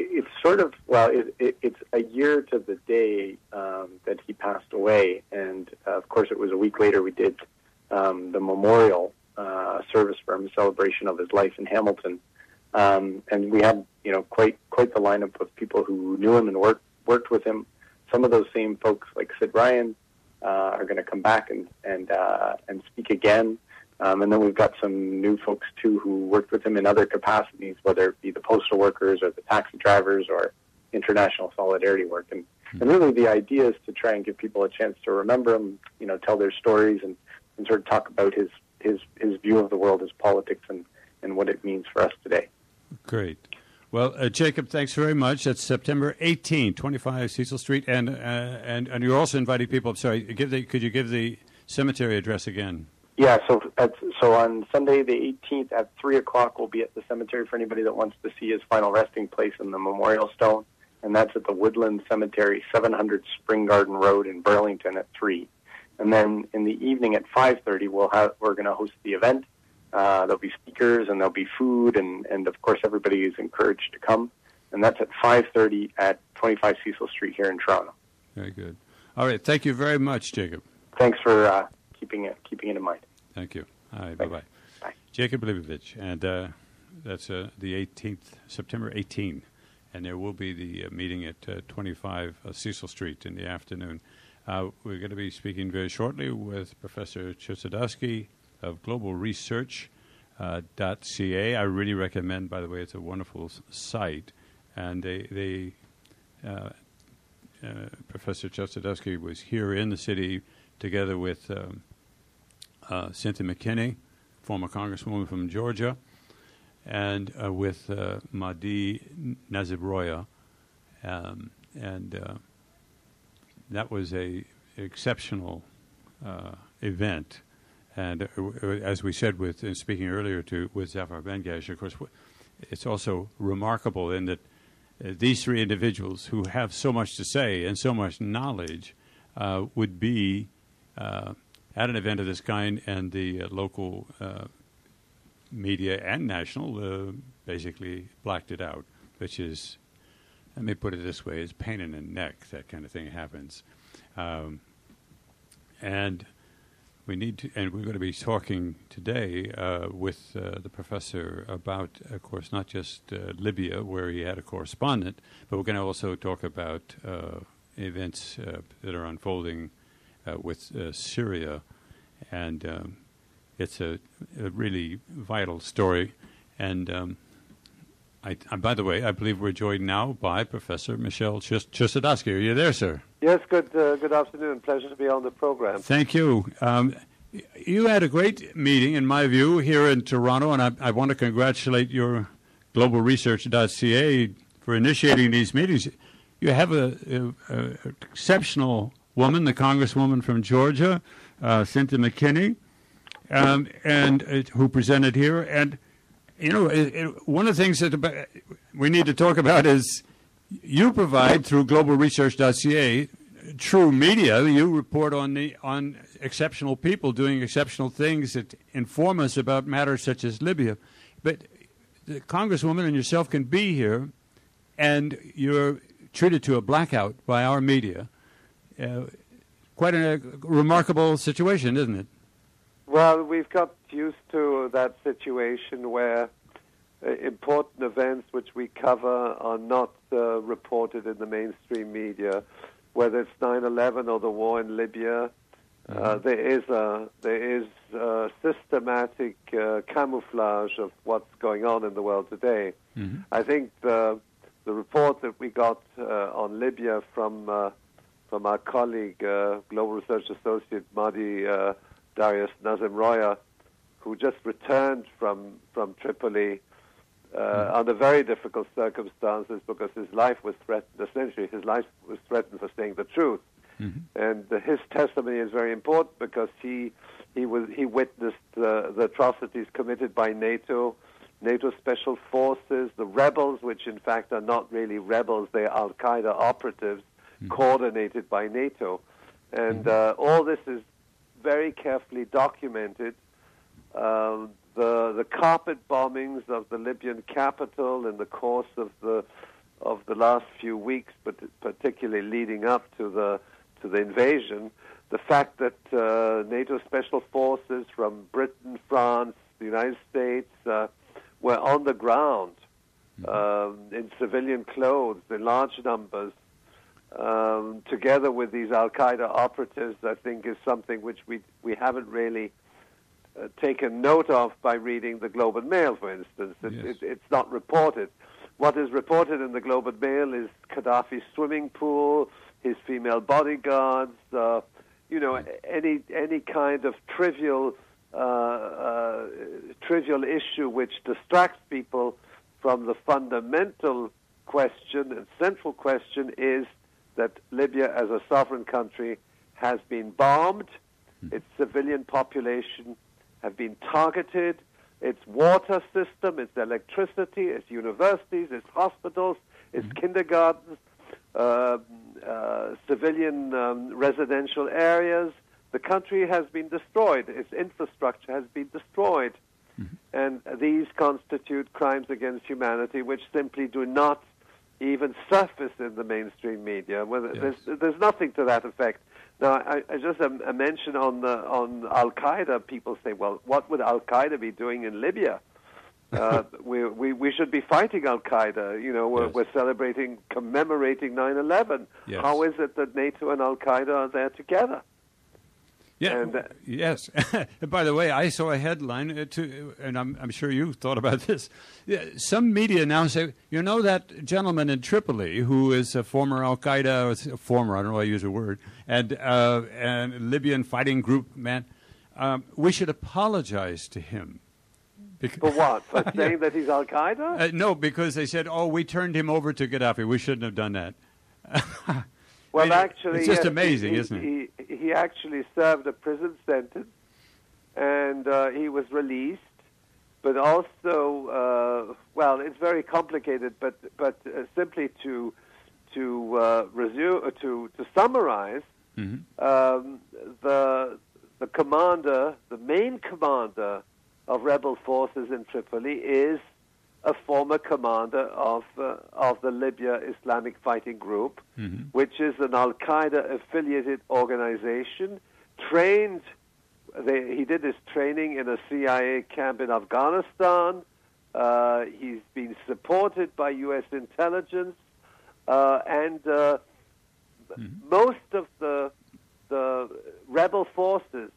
sort of, well, it, it, it's a year to the day um, that he passed away. And, uh, of course, it was a week later we did um, the memorial uh, service for him, celebration of his life in Hamilton. Um, and we had, you know, quite quite the lineup of people who knew him and worked worked with him. Some of those same folks, like Sid Ryan, uh, are going to come back and and uh, and speak again. Um, and then we've got some new folks too who worked with him in other capacities, whether it be the postal workers or the taxi drivers or international solidarity work. And, mm-hmm. and really, the idea is to try and give people a chance to remember him, you know, tell their stories, and, and sort of talk about his his his view of the world, his politics, and and what it means for us today.
Great. Well, uh, Jacob, thanks very much. That's September eighteenth, twenty-five Cecil Street, and uh, and and you're also inviting people. I'm sorry, give the could you give the cemetery address again?
Yeah. So at, so on Sunday the eighteenth at three o'clock, we'll be at the cemetery for anybody that wants to see his final resting place in the memorial stone, and that's at the Woodland Cemetery, seven hundred Spring Garden Road in Burlington at three. And then in the evening at five thirty, we'll have we're going to host the event. Uh, there'll be speakers and there'll be food, and, and of course everybody is encouraged to come. And that's at five thirty at twenty-five Cecil Street here in Toronto.
Very good. All right. Thank you very much, Jacob.
Thanks for uh, keeping it keeping it in mind.
Thank you. All right.
Thanks.
Bye-bye.
Bye.
Jacob Leibovich, and uh, that's uh, the eighteenth, September eighteenth. And there will be the uh, meeting at uh, twenty-five uh, Cecil Street in the afternoon. Uh, we're going to be speaking very shortly with Professor Chosadowski of Global Research uh, .ca. I really recommend, by the way, it's a wonderful s- site. And they, they uh, uh, Professor Chosadowski was here in the city together with um, uh, Cynthia McKinney, former congresswoman from Georgia, and uh, with uh, Mahdi Nazibroya. Um, and uh, that was a exceptional uh, event. And uh, as we said, with uh, speaking earlier to with Zafar Bengash, of course, w- it's also remarkable in that uh, these three individuals who have so much to say and so much knowledge uh, would be uh, at an event of this kind, and the uh, local uh, media and national uh, basically blacked it out, which is, let me put it this way, is pain in the neck. That kind of thing happens. Um, and we need to, and we're going to be talking today uh, with uh, the professor about, of course, not just uh, Libya, where he had a correspondent, but we're going to also talk about uh, events uh, that are unfolding uh, with uh, Syria. And um, it's a, a really vital story. And um, I, I, by the way, I believe we're joined now by Professor Michel Chus- Chosadowski. Are you there, sir?
Yes, good uh, good afternoon. Pleasure to be on the program.
Thank you. Um, you had a great meeting, in my view, here in Toronto, and I, I want to congratulate your global research dot c a for initiating these meetings. You have an exceptional woman, the congresswoman from Georgia, uh, Cynthia McKinney, um, and uh, who presented here. And, you know, it, it, one of the things that about, we need to talk about is you provide, through global research dot c a, true media. You report on the on exceptional people doing exceptional things that inform us about matters such as Libya. But the congresswoman and yourself can be here, and you're treated to a blackout by our media. Uh, quite a remarkable situation, isn't it?
Well, we've got used to that situation where uh, important events which we cover are not uh, reported in the mainstream media, whether it's nine eleven or the war in Libya. Mm-hmm. Uh, there is a there is a systematic uh, camouflage of what's going on in the world today. Mm-hmm. I think the the report that we got uh, on Libya from uh, from our colleague, uh, Global Research Associate Mahdi uh, Darius Nazimroya, who just returned from from Tripoli uh, mm-hmm. under very difficult circumstances because his life was threatened. Essentially, his life was threatened for saying the truth. Mm-hmm. And uh, his testimony is very important because he he was he witnessed uh, the atrocities committed by NATO, NATO special forces, the rebels, which in fact are not really rebels, they are Al-Qaeda operatives, mm-hmm. coordinated by NATO. And mm-hmm. uh, all this is very carefully documented. Um, the the carpet bombings of the Libyan capital in the course of the of the last few weeks, but particularly leading up to the to the invasion, the fact that uh, NATO special forces from Britain, France, the United States uh, were on the ground um, in civilian clothes in large numbers, um, together with these Al-Qaeda operatives, I think is something which we we haven't really uh, taken note of by reading the Globe and Mail, for instance. It,
Yes.
it, it's not reported. What is reported in the Globe and Mail is Gaddafi's swimming pool, his female bodyguards, uh, you know, any any kind of trivial uh, uh, trivial issue which distracts people from the fundamental question and central question is that Libya as a sovereign country has been bombed, its civilian population have been targeted, its water system, its electricity, its universities, its hospitals, its mm-hmm. kindergartens, uh, uh, civilian um, residential areas. The country has been destroyed. Its infrastructure has been destroyed. Mm-hmm. And these constitute crimes against humanity which simply do not even surface in the mainstream media. Well, yes. there's, there's nothing to that effect. Now, I, I just a, a mention on the, on Al-Qaeda. People say, well, what would Al-Qaeda be doing in Libya? Uh, we, we we should be fighting Al-Qaeda. You know, we're,
yes.
we're celebrating, commemorating nine eleven.
Yes.
How is it that NATO and Al-Qaeda are there together?
Yeah.
And, uh,
yes. By the way, I saw a headline, uh, to, and I'm, I'm sure you thought about this. Yeah, some media now say, you know, that gentleman in Tripoli who is a former Al Qaeda, or former, I don't know why I use a word, and uh, and Libyan fighting group man. Um, we should apologize to him.
Because, for what? For saying
yeah.
that he's Al Qaeda?
Uh, no, because they said, oh, we turned him over to Gaddafi. We shouldn't have done that.
Well,
I mean,
actually,
it's just
yes,
amazing,
he,
isn't it?
He, he actually served a prison sentence, and uh, he was released. But also, uh, well, it's very complicated. But but uh, simply to to uh, resume uh, to to summarize,
mm-hmm.
um, the the commander, the main commander of rebel forces in Tripoli, is a former commander of uh, of the Libya Islamic Fighting Group, mm-hmm. which is an Al-Qaeda affiliated organization, trained, they, he did his training in a C I A camp in Afghanistan, uh, he's been supported by U S intelligence, uh, and uh, mm-hmm. most of the, the rebel forces,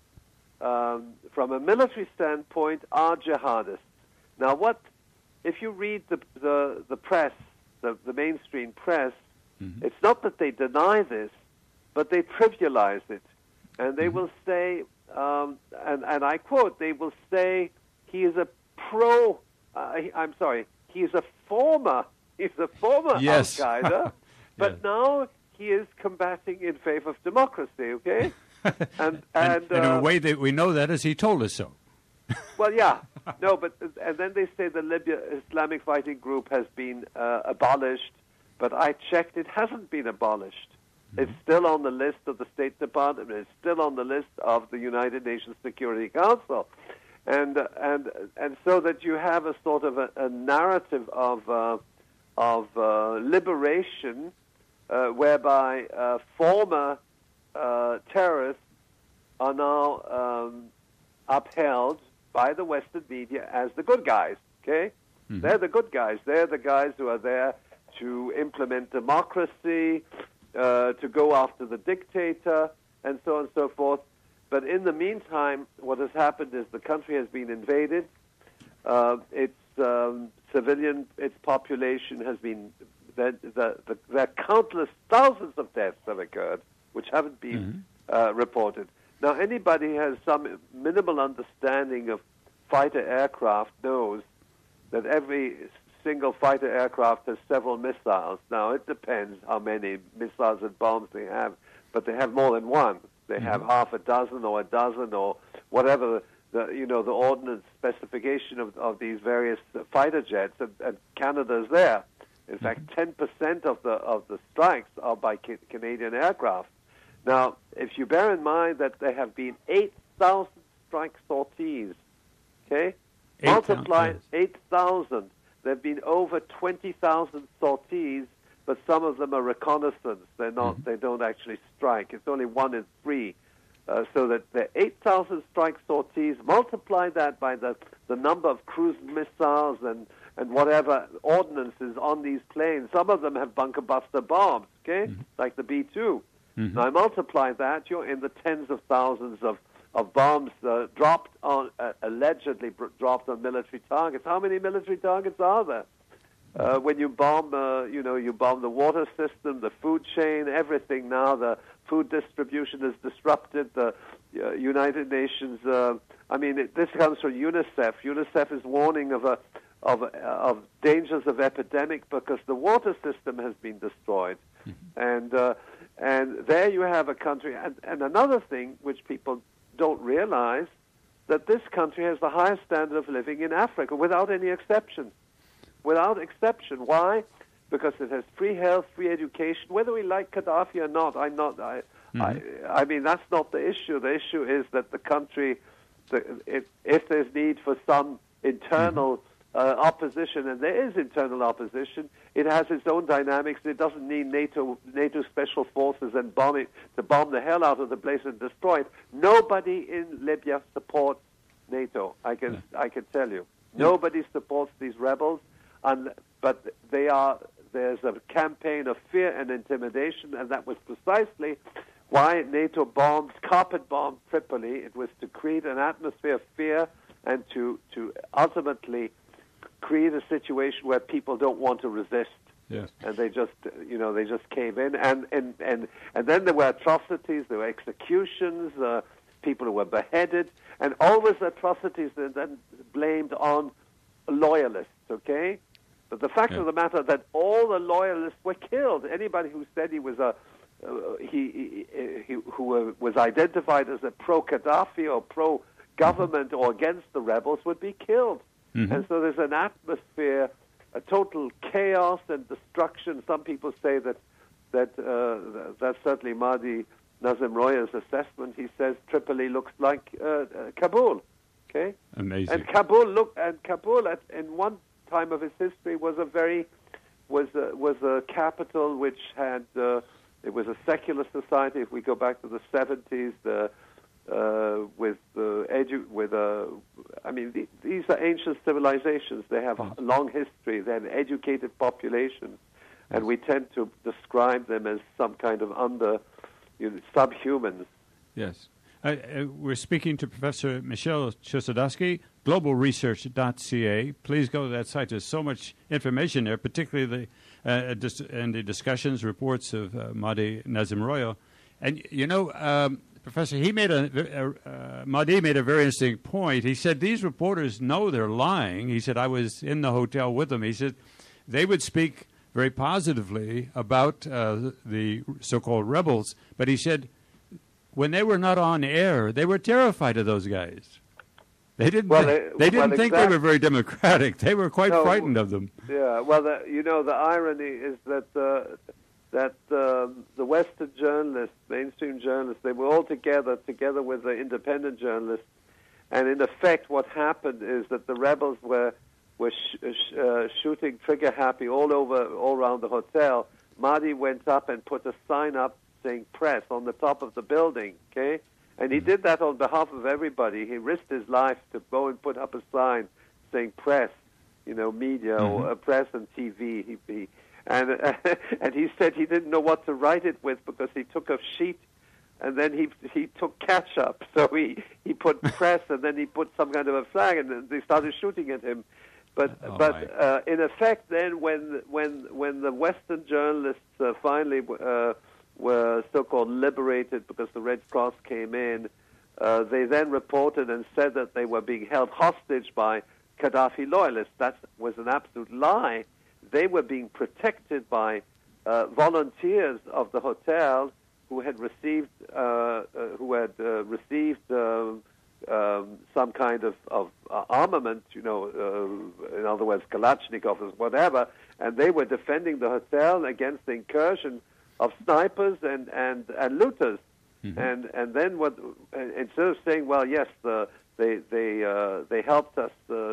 um, from a military standpoint, are jihadists. Now, what if you read the the, the press, the, the mainstream press, mm-hmm. it's not that they deny this, but they trivialize it. And they mm-hmm. will say, um, and, and I quote, they will say he is a pro, uh, I'm sorry, he is a former, he's a former
yes.
Al-Qaeda, but
yes.
now he is combating in favor of democracy, okay? And, and,
and, and
uh,
in a way that we know that as he told us so.
Well, yeah. No, but and then they say the Libya Islamic Fighting Group has been uh, abolished, but I checked, it hasn't been abolished. Mm-hmm. It's still on the list of the State Department. It's still on the list of the United Nations Security Council, and uh, and and so that you have a sort of a, a narrative of uh, of uh, liberation, uh, whereby uh, former uh, terrorists are now um, upheld by the Western media as the good guys, okay? Mm-hmm. They're the good guys. They're the guys who are there to implement democracy, uh, to go after the dictator, and so on and so forth. But in the meantime, what has happened is the country has been invaded. Uh, its um, civilian, its population has been, the, the, the, there are countless thousands of deaths have occurred, which haven't been mm-hmm. uh, reported. Now, anybody who has some minimal understanding of fighter aircraft knows that every single fighter aircraft has several missiles. Now, it depends how many missiles and bombs they have, but they have more than one. They mm-hmm. have half a dozen or a dozen or whatever the you know the ordnance specification of, of these various fighter jets, and, and Canada's there. In mm-hmm. fact, ten percent of the of the strikes are by ca- Canadian aircraft. Now, if you bear in mind that there have been eight thousand strike sorties, okay? Multiply eight thousand. there have been over twenty thousand sorties, but some of them are reconnaissance. They're not. Mm-hmm. They don't actually strike. It's only one in three. Uh, so that the eight thousand strike sorties, multiply that by the, the number of cruise missiles and, and whatever ordnances on these planes. Some of them have bunker buster bombs, okay, mm-hmm. like the B two. Mm-hmm. Now multiply that, you're in the tens of thousands of, of bombs uh, dropped on, uh, allegedly br- dropped on military targets. How many military targets are there? Uh, when you bomb, uh, you know, you bomb the water system, the food chain, everything now, the food distribution is disrupted, the uh, United Nations, uh, I mean, it, this comes from UNICEF. UNICEF is warning of a, of, uh, of dangers of epidemic because the water system has been destroyed. Mm-hmm. And uh, and there you have a country, and, and another thing which people don't realize, that this country has the highest standard of living in Africa, without any exception. Without exception. Why? Because it has free health, free education. Whether we like Gaddafi or not, I'm not. I, mm-hmm. I, I mean, that's not the issue. The issue is that the country, the, it, if there's need for some internal mm-hmm. uh, opposition, and there is internal opposition, it has its own dynamics. It doesn't need NATO, NATO special forces and bomb it, to bomb the hell out of the place and destroy it. Nobody in Libya supports NATO. I can, yeah. I can tell you, yeah. Nobody supports these rebels. And, but they are, there's a campaign of fear and intimidation, and that was precisely why NATO bombed, carpet bombed Tripoli. It was to create an atmosphere of fear and to, to ultimately create a situation where people don't want to resist.
Yes.
And they just, you know, they just cave in. And, and, and, and then there were atrocities, there were executions, uh, people who were beheaded, and always atrocities and then blamed on loyalists, okay? But the fact yeah. of the matter that all the loyalists were killed. Anybody who said he was a uh, he, he, he who was identified as a pro-Gaddafi or pro-government mm-hmm. or against the rebels would be killed. Mm-hmm. And so there's an atmosphere, a total chaos and destruction. Some people say that that uh, that's certainly Mahdi Nazim Roya's assessment. He says Tripoli looks like uh, uh, Kabul. Okay,
amazing.
And Kabul look and Kabul at in one time of its history was a very was a, was a capital which had uh, it was a secular society. If we go back to the seventies, the uh, with the edu- with a I mean the, these are ancient civilizations. They have a long history. They have educated populations, and we tend to describe them as some kind of under you know, subhumans.
Yes. Uh, uh, we're speaking to Professor Michel Chossudovsky, global research dot c a. Please go to that site. There's so much information there, particularly the, uh, dis- and the discussions, reports of uh, Mahdi Nazim Roya. And, you know, um, Professor, he made a, uh, uh, Mahdi made a very interesting point. He said these reporters know they're lying. He said, I was in the hotel with them. He said they would speak very positively about uh, the so-called rebels, but he said, when they were not on air, they were terrified of those guys. They didn't.
Well, they,
they didn't
well,
think
exactly.
they were very democratic. They were quite
no,
frightened of them.
Yeah. Well, the, you know, the irony is that uh, that um, the Western journalists, mainstream journalists, they were all together, together with the independent journalists, and in effect, what happened is that the rebels were were sh- sh- uh, shooting trigger happy all over, all around the hotel. Mahdi went up and put a sign up saying press on the top of the building, okay? And he did that on behalf of everybody. He risked his life to go and put up a sign saying press, you know, media mm-hmm. or uh, press and T V. He, he, and, uh, and he said he didn't know what to write it with because he took a sheet and then he he took ketchup. So he, he put press and then he put some kind of a flag and then they started shooting at him. But
oh
but uh, in effect, then when when when the Western journalists uh, finally uh, were so-called liberated because the Red Cross came in, uh, they then reported and said that they were being held hostage by Gaddafi loyalists. That was an absolute lie. They were being protected by uh, volunteers of the hotel who had received uh, uh, who had uh, received. Uh, Um, some kind of, of uh, armament, you know, uh, in other words, Kalashnikovs, whatever, and they were defending the hotel against the incursion of snipers and, and, and looters. Mm-hmm. And and then what? Instead of saying, well, yes, the, they they uh, they helped us uh,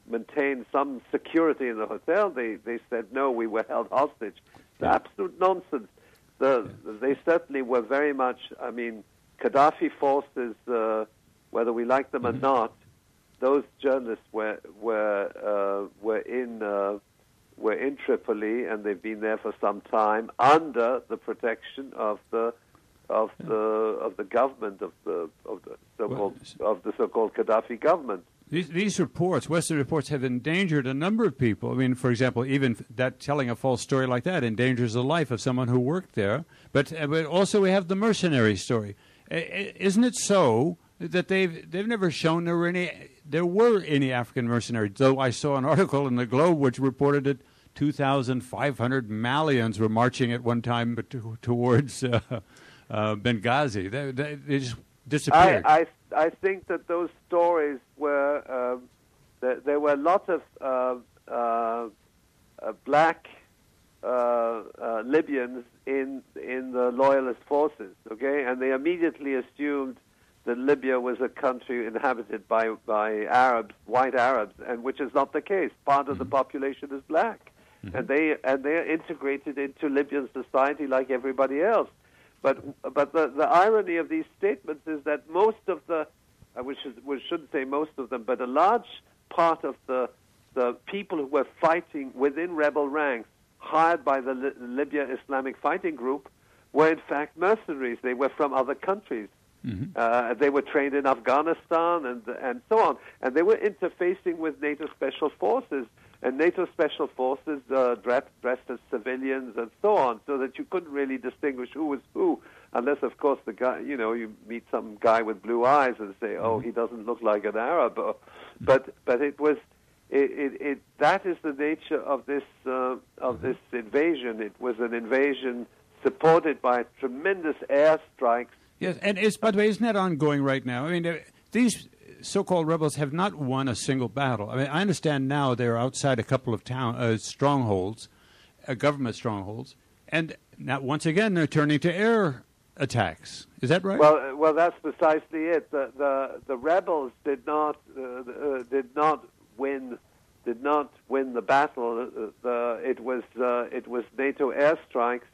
maintain some security in the hotel. They they said no, we were held hostage.
Yeah.
Absolute nonsense. The, they certainly were very much. I mean, Gaddafi forces, uh, whether we like them
mm-hmm.
or not, those journalists were were uh, were in uh, were in Tripoli, and they've been there for some time under the protection of the of yeah. the of the government of the of the so-called well, of the so-called Gaddafi government.
These, these reports, Western reports, have endangered a number of people. I mean, for example, even that telling a false story like that endangers the life of someone who worked there. But, uh, but also we have the mercenary story. Uh, isn't it so that they've they've never shown there were any there were any African mercenaries? Though I saw an article in the Globe which reported that two thousand five hundred Malians were marching at one time to, towards uh, uh, Benghazi. They, they, they just disappeared.
I, I I think that those stories were um, there, there were a lot of uh, uh, uh, black uh, uh, Libyans in in the loyalist forces, okay, and they immediately assumed that Libya was a country inhabited by by Arabs, white Arabs, and which is not the case. Part mm-hmm. of the population is black, mm-hmm. and they and they are integrated into Libyan society like everybody else. But but the, the irony of these statements is that most of the, uh, we, should, we shouldn't say most of them, but a large part of the the people who were fighting within rebel ranks, hired by the Li- Libya Islamic Fighting Group, were in fact mercenaries. They were from other countries. Mm-hmm. Uh, they were trained in Afghanistan and and so on, and they were interfacing with NATO special forces. And NATO special forces uh, dressed, dressed as civilians and so on, so that you couldn't really distinguish who was who, unless, of course, the guy, you know, you meet some guy with blue eyes and say, "Oh, he doesn't look like an Arab." But but it was, it, it, it that is the nature of this uh, of this invasion. It was an invasion supported by tremendous airstrikes.
Yes, and it's, by the way, isn't that ongoing right now? I mean, uh, these so-called rebels have not won a single battle. I mean, I understand now they're outside a couple of town uh, strongholds, uh, government strongholds, and now once again they're turning to air attacks. Is that right?
Well, uh, well, that's precisely it. The the, the rebels did not uh, uh, did not win did not win the battle. Uh, the it was uh, it was NATO airstrikes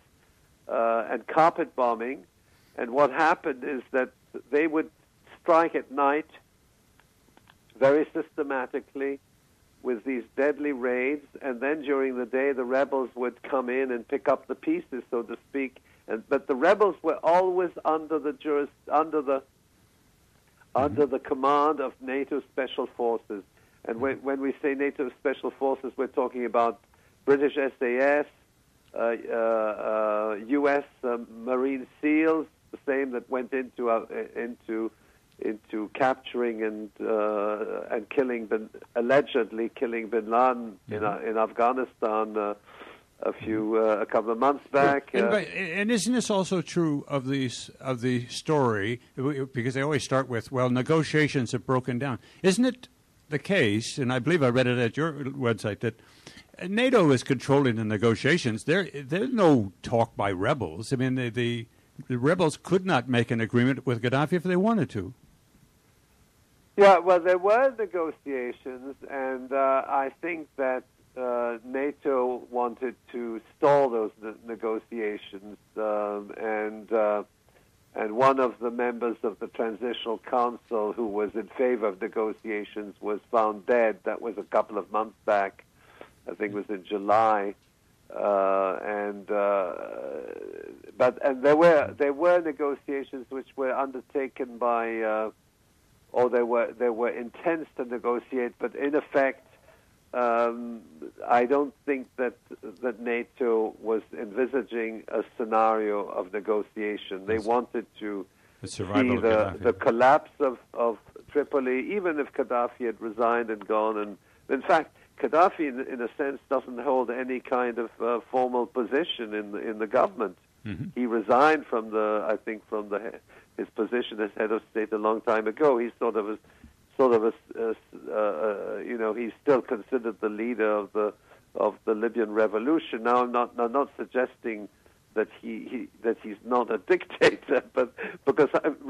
uh, and carpet bombing, and what happened is that they would strike at night very systematically with these deadly raids, and then during the day the rebels would come in and pick up the pieces, so to speak. And but the rebels were always under the juris, under the mm-hmm. under the command of NATO special forces. And when, when we say NATO special forces, we're talking about British S A S, uh, uh, uh, U S uh, Marine SEALs, the same that went into uh, into. into capturing and uh, and killing bin, allegedly killing bin Laden in mm-hmm. uh, in Afghanistan uh, a few uh, a couple of months back.
And,
uh,
and isn't this also true of these of the story? Because they always start with, well, negotiations have broken down. Isn't it the case? And I believe I read it at your website that NATO is controlling the negotiations. There there's no talk by rebels. I mean, the, the the rebels could not make an agreement with Gaddafi if they wanted to.
Yeah, well, there were negotiations, and uh, I think that uh, NATO wanted to stall those ne- negotiations, um, and uh, and one of the members of the Transitional Council who was in favor of negotiations was found dead. That was a couple of months back. I think it was in July. Uh, and uh, but and there were there were negotiations which were undertaken by, uh, or they were they were intense to negotiate. But in effect, um, I don't think that that NATO was envisaging a scenario of negotiation. They wanted to
the
see the, the collapse of, of Tripoli, even if Gaddafi had resigned and gone. And in fact, Gaddafi, in, in a sense, doesn't hold any kind of uh, formal position in the, in the government. Mm-hmm. He resigned from the, I think, from the his position as head of state a long time ago. He's sort of a, sort of a, uh, uh, you know, he's still considered the leader of the of the Libyan revolution. Now, I'm not, I'm not suggesting that he, he that he's not a dictator, but because I,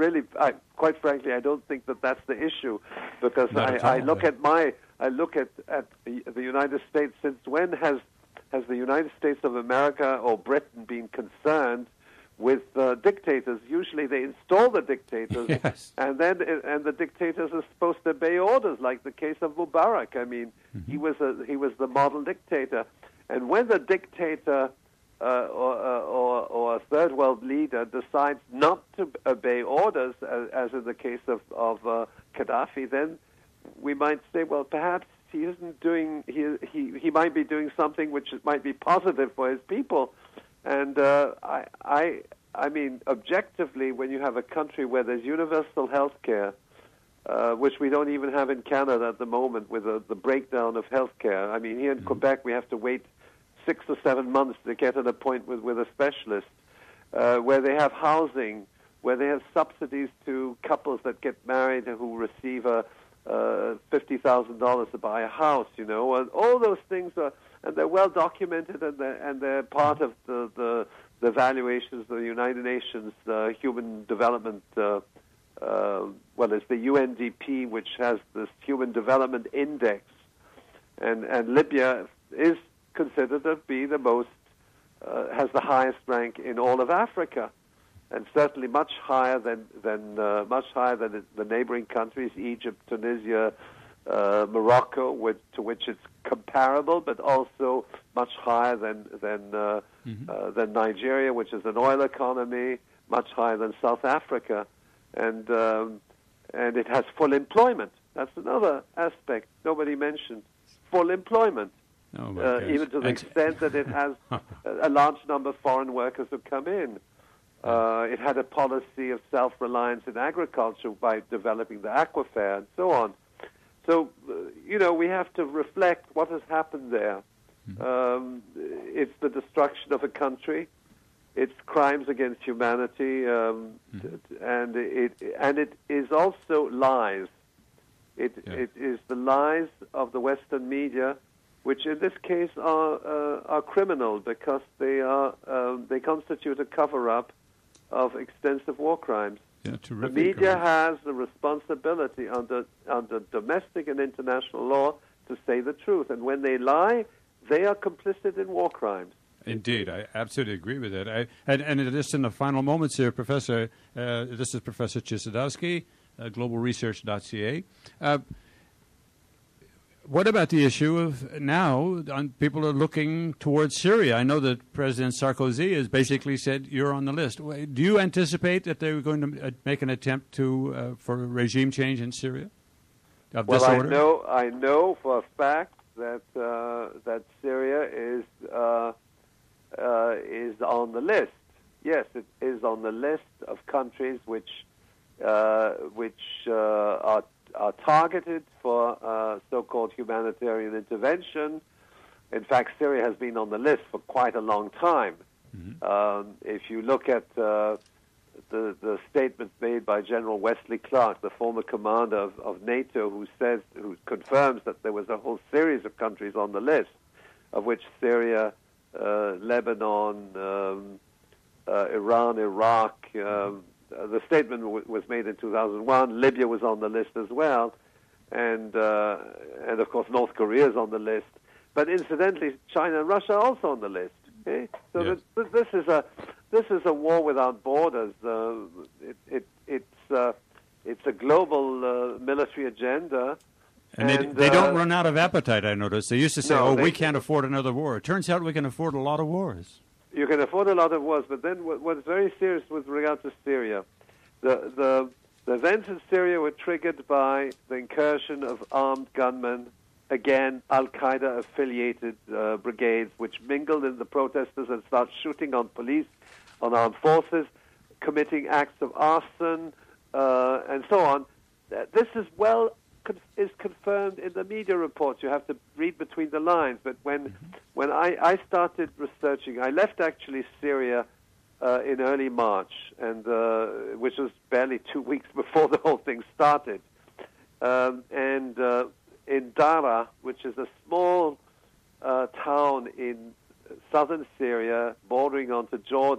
really, I, quite frankly, I don't think that that's the issue, because
Not
I,
at all,
I look
yeah.
at my, I look at at the, the United States. Since when has has the United States of America or Britain been concerned with uh, dictators? Usually, they install the dictators,
Yes.
and then and the dictators are supposed to obey orders, like the case of Mubarak. I mean,
Mm-hmm.
he was a he was the model dictator, and when the dictator uh, or, uh, or or a third world leader decides not to obey orders, as, as in the case of of uh, Gaddafi, then we might say, well, perhaps he isn't doing he he he might be doing something which might be positive for his people. And uh, I I I mean, objectively, when you have a country where there's universal health care, uh, which we don't even have in Canada at the moment, with the, the breakdown of health care. I mean, here in mm-hmm. Quebec, we have to wait six or seven months to get an appointment with a specialist, uh, where they have housing, where they have subsidies to couples that get married who receive a uh, fifty thousand dollars to buy a house, you know, and all those things are, and they're well documented, and they're, and they're part of the, the, the evaluations of the United Nations uh, Human Development, uh, uh, well, it's the U N D P, which has this Human Development Index, and, and Libya is considered to be the most, uh, has the highest rank in all of Africa, and certainly much higher than, than uh, much higher than the neighboring countries, Egypt, Tunisia, uh, Morocco, with, to which it's comparable, but also much higher than than uh, mm-hmm. uh, than Nigeria, which is an oil economy, much higher than South Africa, and um, and it has full employment. That's another aspect nobody mentioned. Full employment.
Oh, my
Uh,
gosh.
even to the
And-
extent that it has a large number of foreign workers who come in. Uh, it had a policy of self-reliance in agriculture by developing the aquifer and so on. So, uh, you know, we have to reflect what has happened there. Um, it's the destruction of a country. It's crimes against humanity, um, t- t- and it and it is also lies. It
Yeah.
it is the lies of the Western media, which in this case are uh, are criminal because they are um, they constitute a cover-up of extensive war crimes.
Yeah,
The
terrific.
media has the responsibility under under domestic and international law to say the truth, and when they lie, they are complicit in war crimes.
Indeed, I absolutely agree with that. I, and, and just in the final moments here, Professor, uh, this is Professor Chisadowski, uh, global research dot c a. Uh, what about the issue of now on, people are looking towards Syria? I know that President Sarkozy has basically said you're on the list. Do you anticipate that they're going to uh, make an attempt to uh, for a regime change in Syria? Of
Well,
this
I
order?
know I know for a fact that uh, that Syria is uh, uh, is on the list. Yes, it is on the list of countries which uh, which uh, are are targeted for uh, so-called humanitarian intervention. In fact, Syria has been on the list for quite a long time.
Mm-hmm.
Um, if you look at uh, the the statement made by General Wesley Clark, the former commander of, of NATO, who says, who confirms that there was a whole series of countries on the list, of which Syria, uh, Lebanon, um, uh, Iran, Iraq. Um, uh, the statement w- was made in two thousand one. Libya was on the list as well, and uh, and of course North Korea is on the list. But incidentally, China and Russia are also on the list. Okay? So
Yes.
th- th- this is a this is a war without borders. Uh, it, it, it's uh, it's a global uh, military agenda.
And, they,
And,
they don't
uh,
run out of appetite, I noticed. They used to say,
No,
oh,
they-
we can't afford another war. It turns out we can afford a lot of wars.
You can afford a lot of wars, but then what, what's very serious with regard to Syria, the, the the events in Syria were triggered by the incursion of armed gunmen, again Al-Qaeda affiliated uh, brigades, which mingled in the protesters and started shooting on police, on armed forces, committing acts of arson, uh, and so on. Uh, This is well con- is confirmed in the media reports. You have to read between the lines. But when when I, I started researching, I left actually Syria uh, in early March, and uh, which was barely two weeks before the whole thing started. Um, and uh, in Dara, which is a small uh, town in southern Syria, bordering onto Jordan,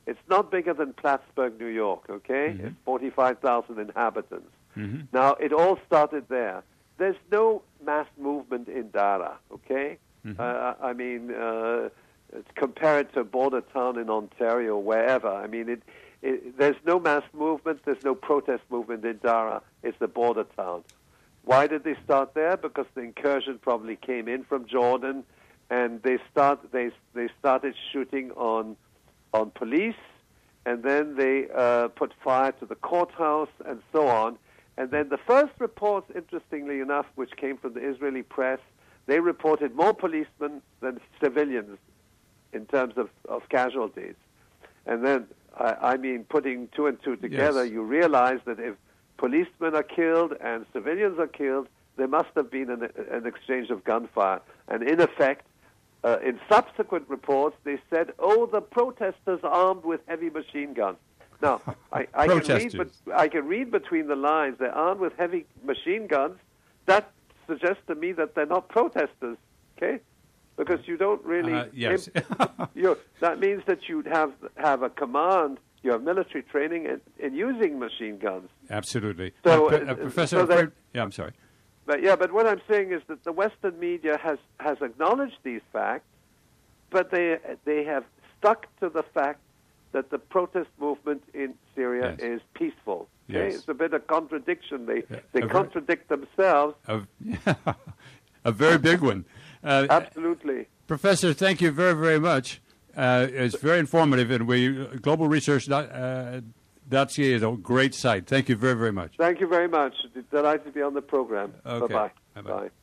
It's not bigger than Plattsburgh, New York, okay?
Mm-hmm.
It's forty-five thousand inhabitants.
Mm-hmm.
Now, it all started there. There's no mass movement in Dara, okay?
Mm-hmm.
Uh, I mean, uh, compare it to a border town in Ontario, wherever. I mean, it, it, there's no mass movement, there's no protest movement in Dara. It's a border town. Why did they start there? Because the incursion probably came in from Jordan, and they start they they started shooting on on police, and then they uh, put fire to the courthouse and so on. And then the first reports, interestingly enough, which came from the Israeli press, they reported more policemen than civilians in terms of, of casualties. And then, I, I mean, putting two and two together,
Yes.
you realize that if policemen are killed and civilians are killed, there must have been an, an exchange of gunfire. And in effect, uh, in subsequent reports, they said, oh, the protesters armed with heavy machine guns. Now, I, I, can read, but I can read between the lines. They're armed with heavy machine guns. That suggests to me that they're not protesters, okay? Because you don't really...
Uh, yes.
you, that means that you have have a command, you have military training in, in using machine guns.
Absolutely.
So,
uh,
uh,
Professor,
so that-
yeah, I'm sorry.
But yeah, but what I'm saying is that the Western media has, has acknowledged these facts, but they they have stuck to the fact that the protest movement in Syria
Yes.
is peaceful. Okay?
Yes.
It's a bit of contradiction. They
Yeah,
they
a ver-
contradict themselves.
A, a very big one. Uh,
Absolutely.
Professor, thank you very, very much. Uh, it's very informative, and we global research dot c a is a great site. Thank you very, very much.
Thank you very much. Delighted to be on the program.
Okay.
Bye-bye.
Bye-bye.
Bye.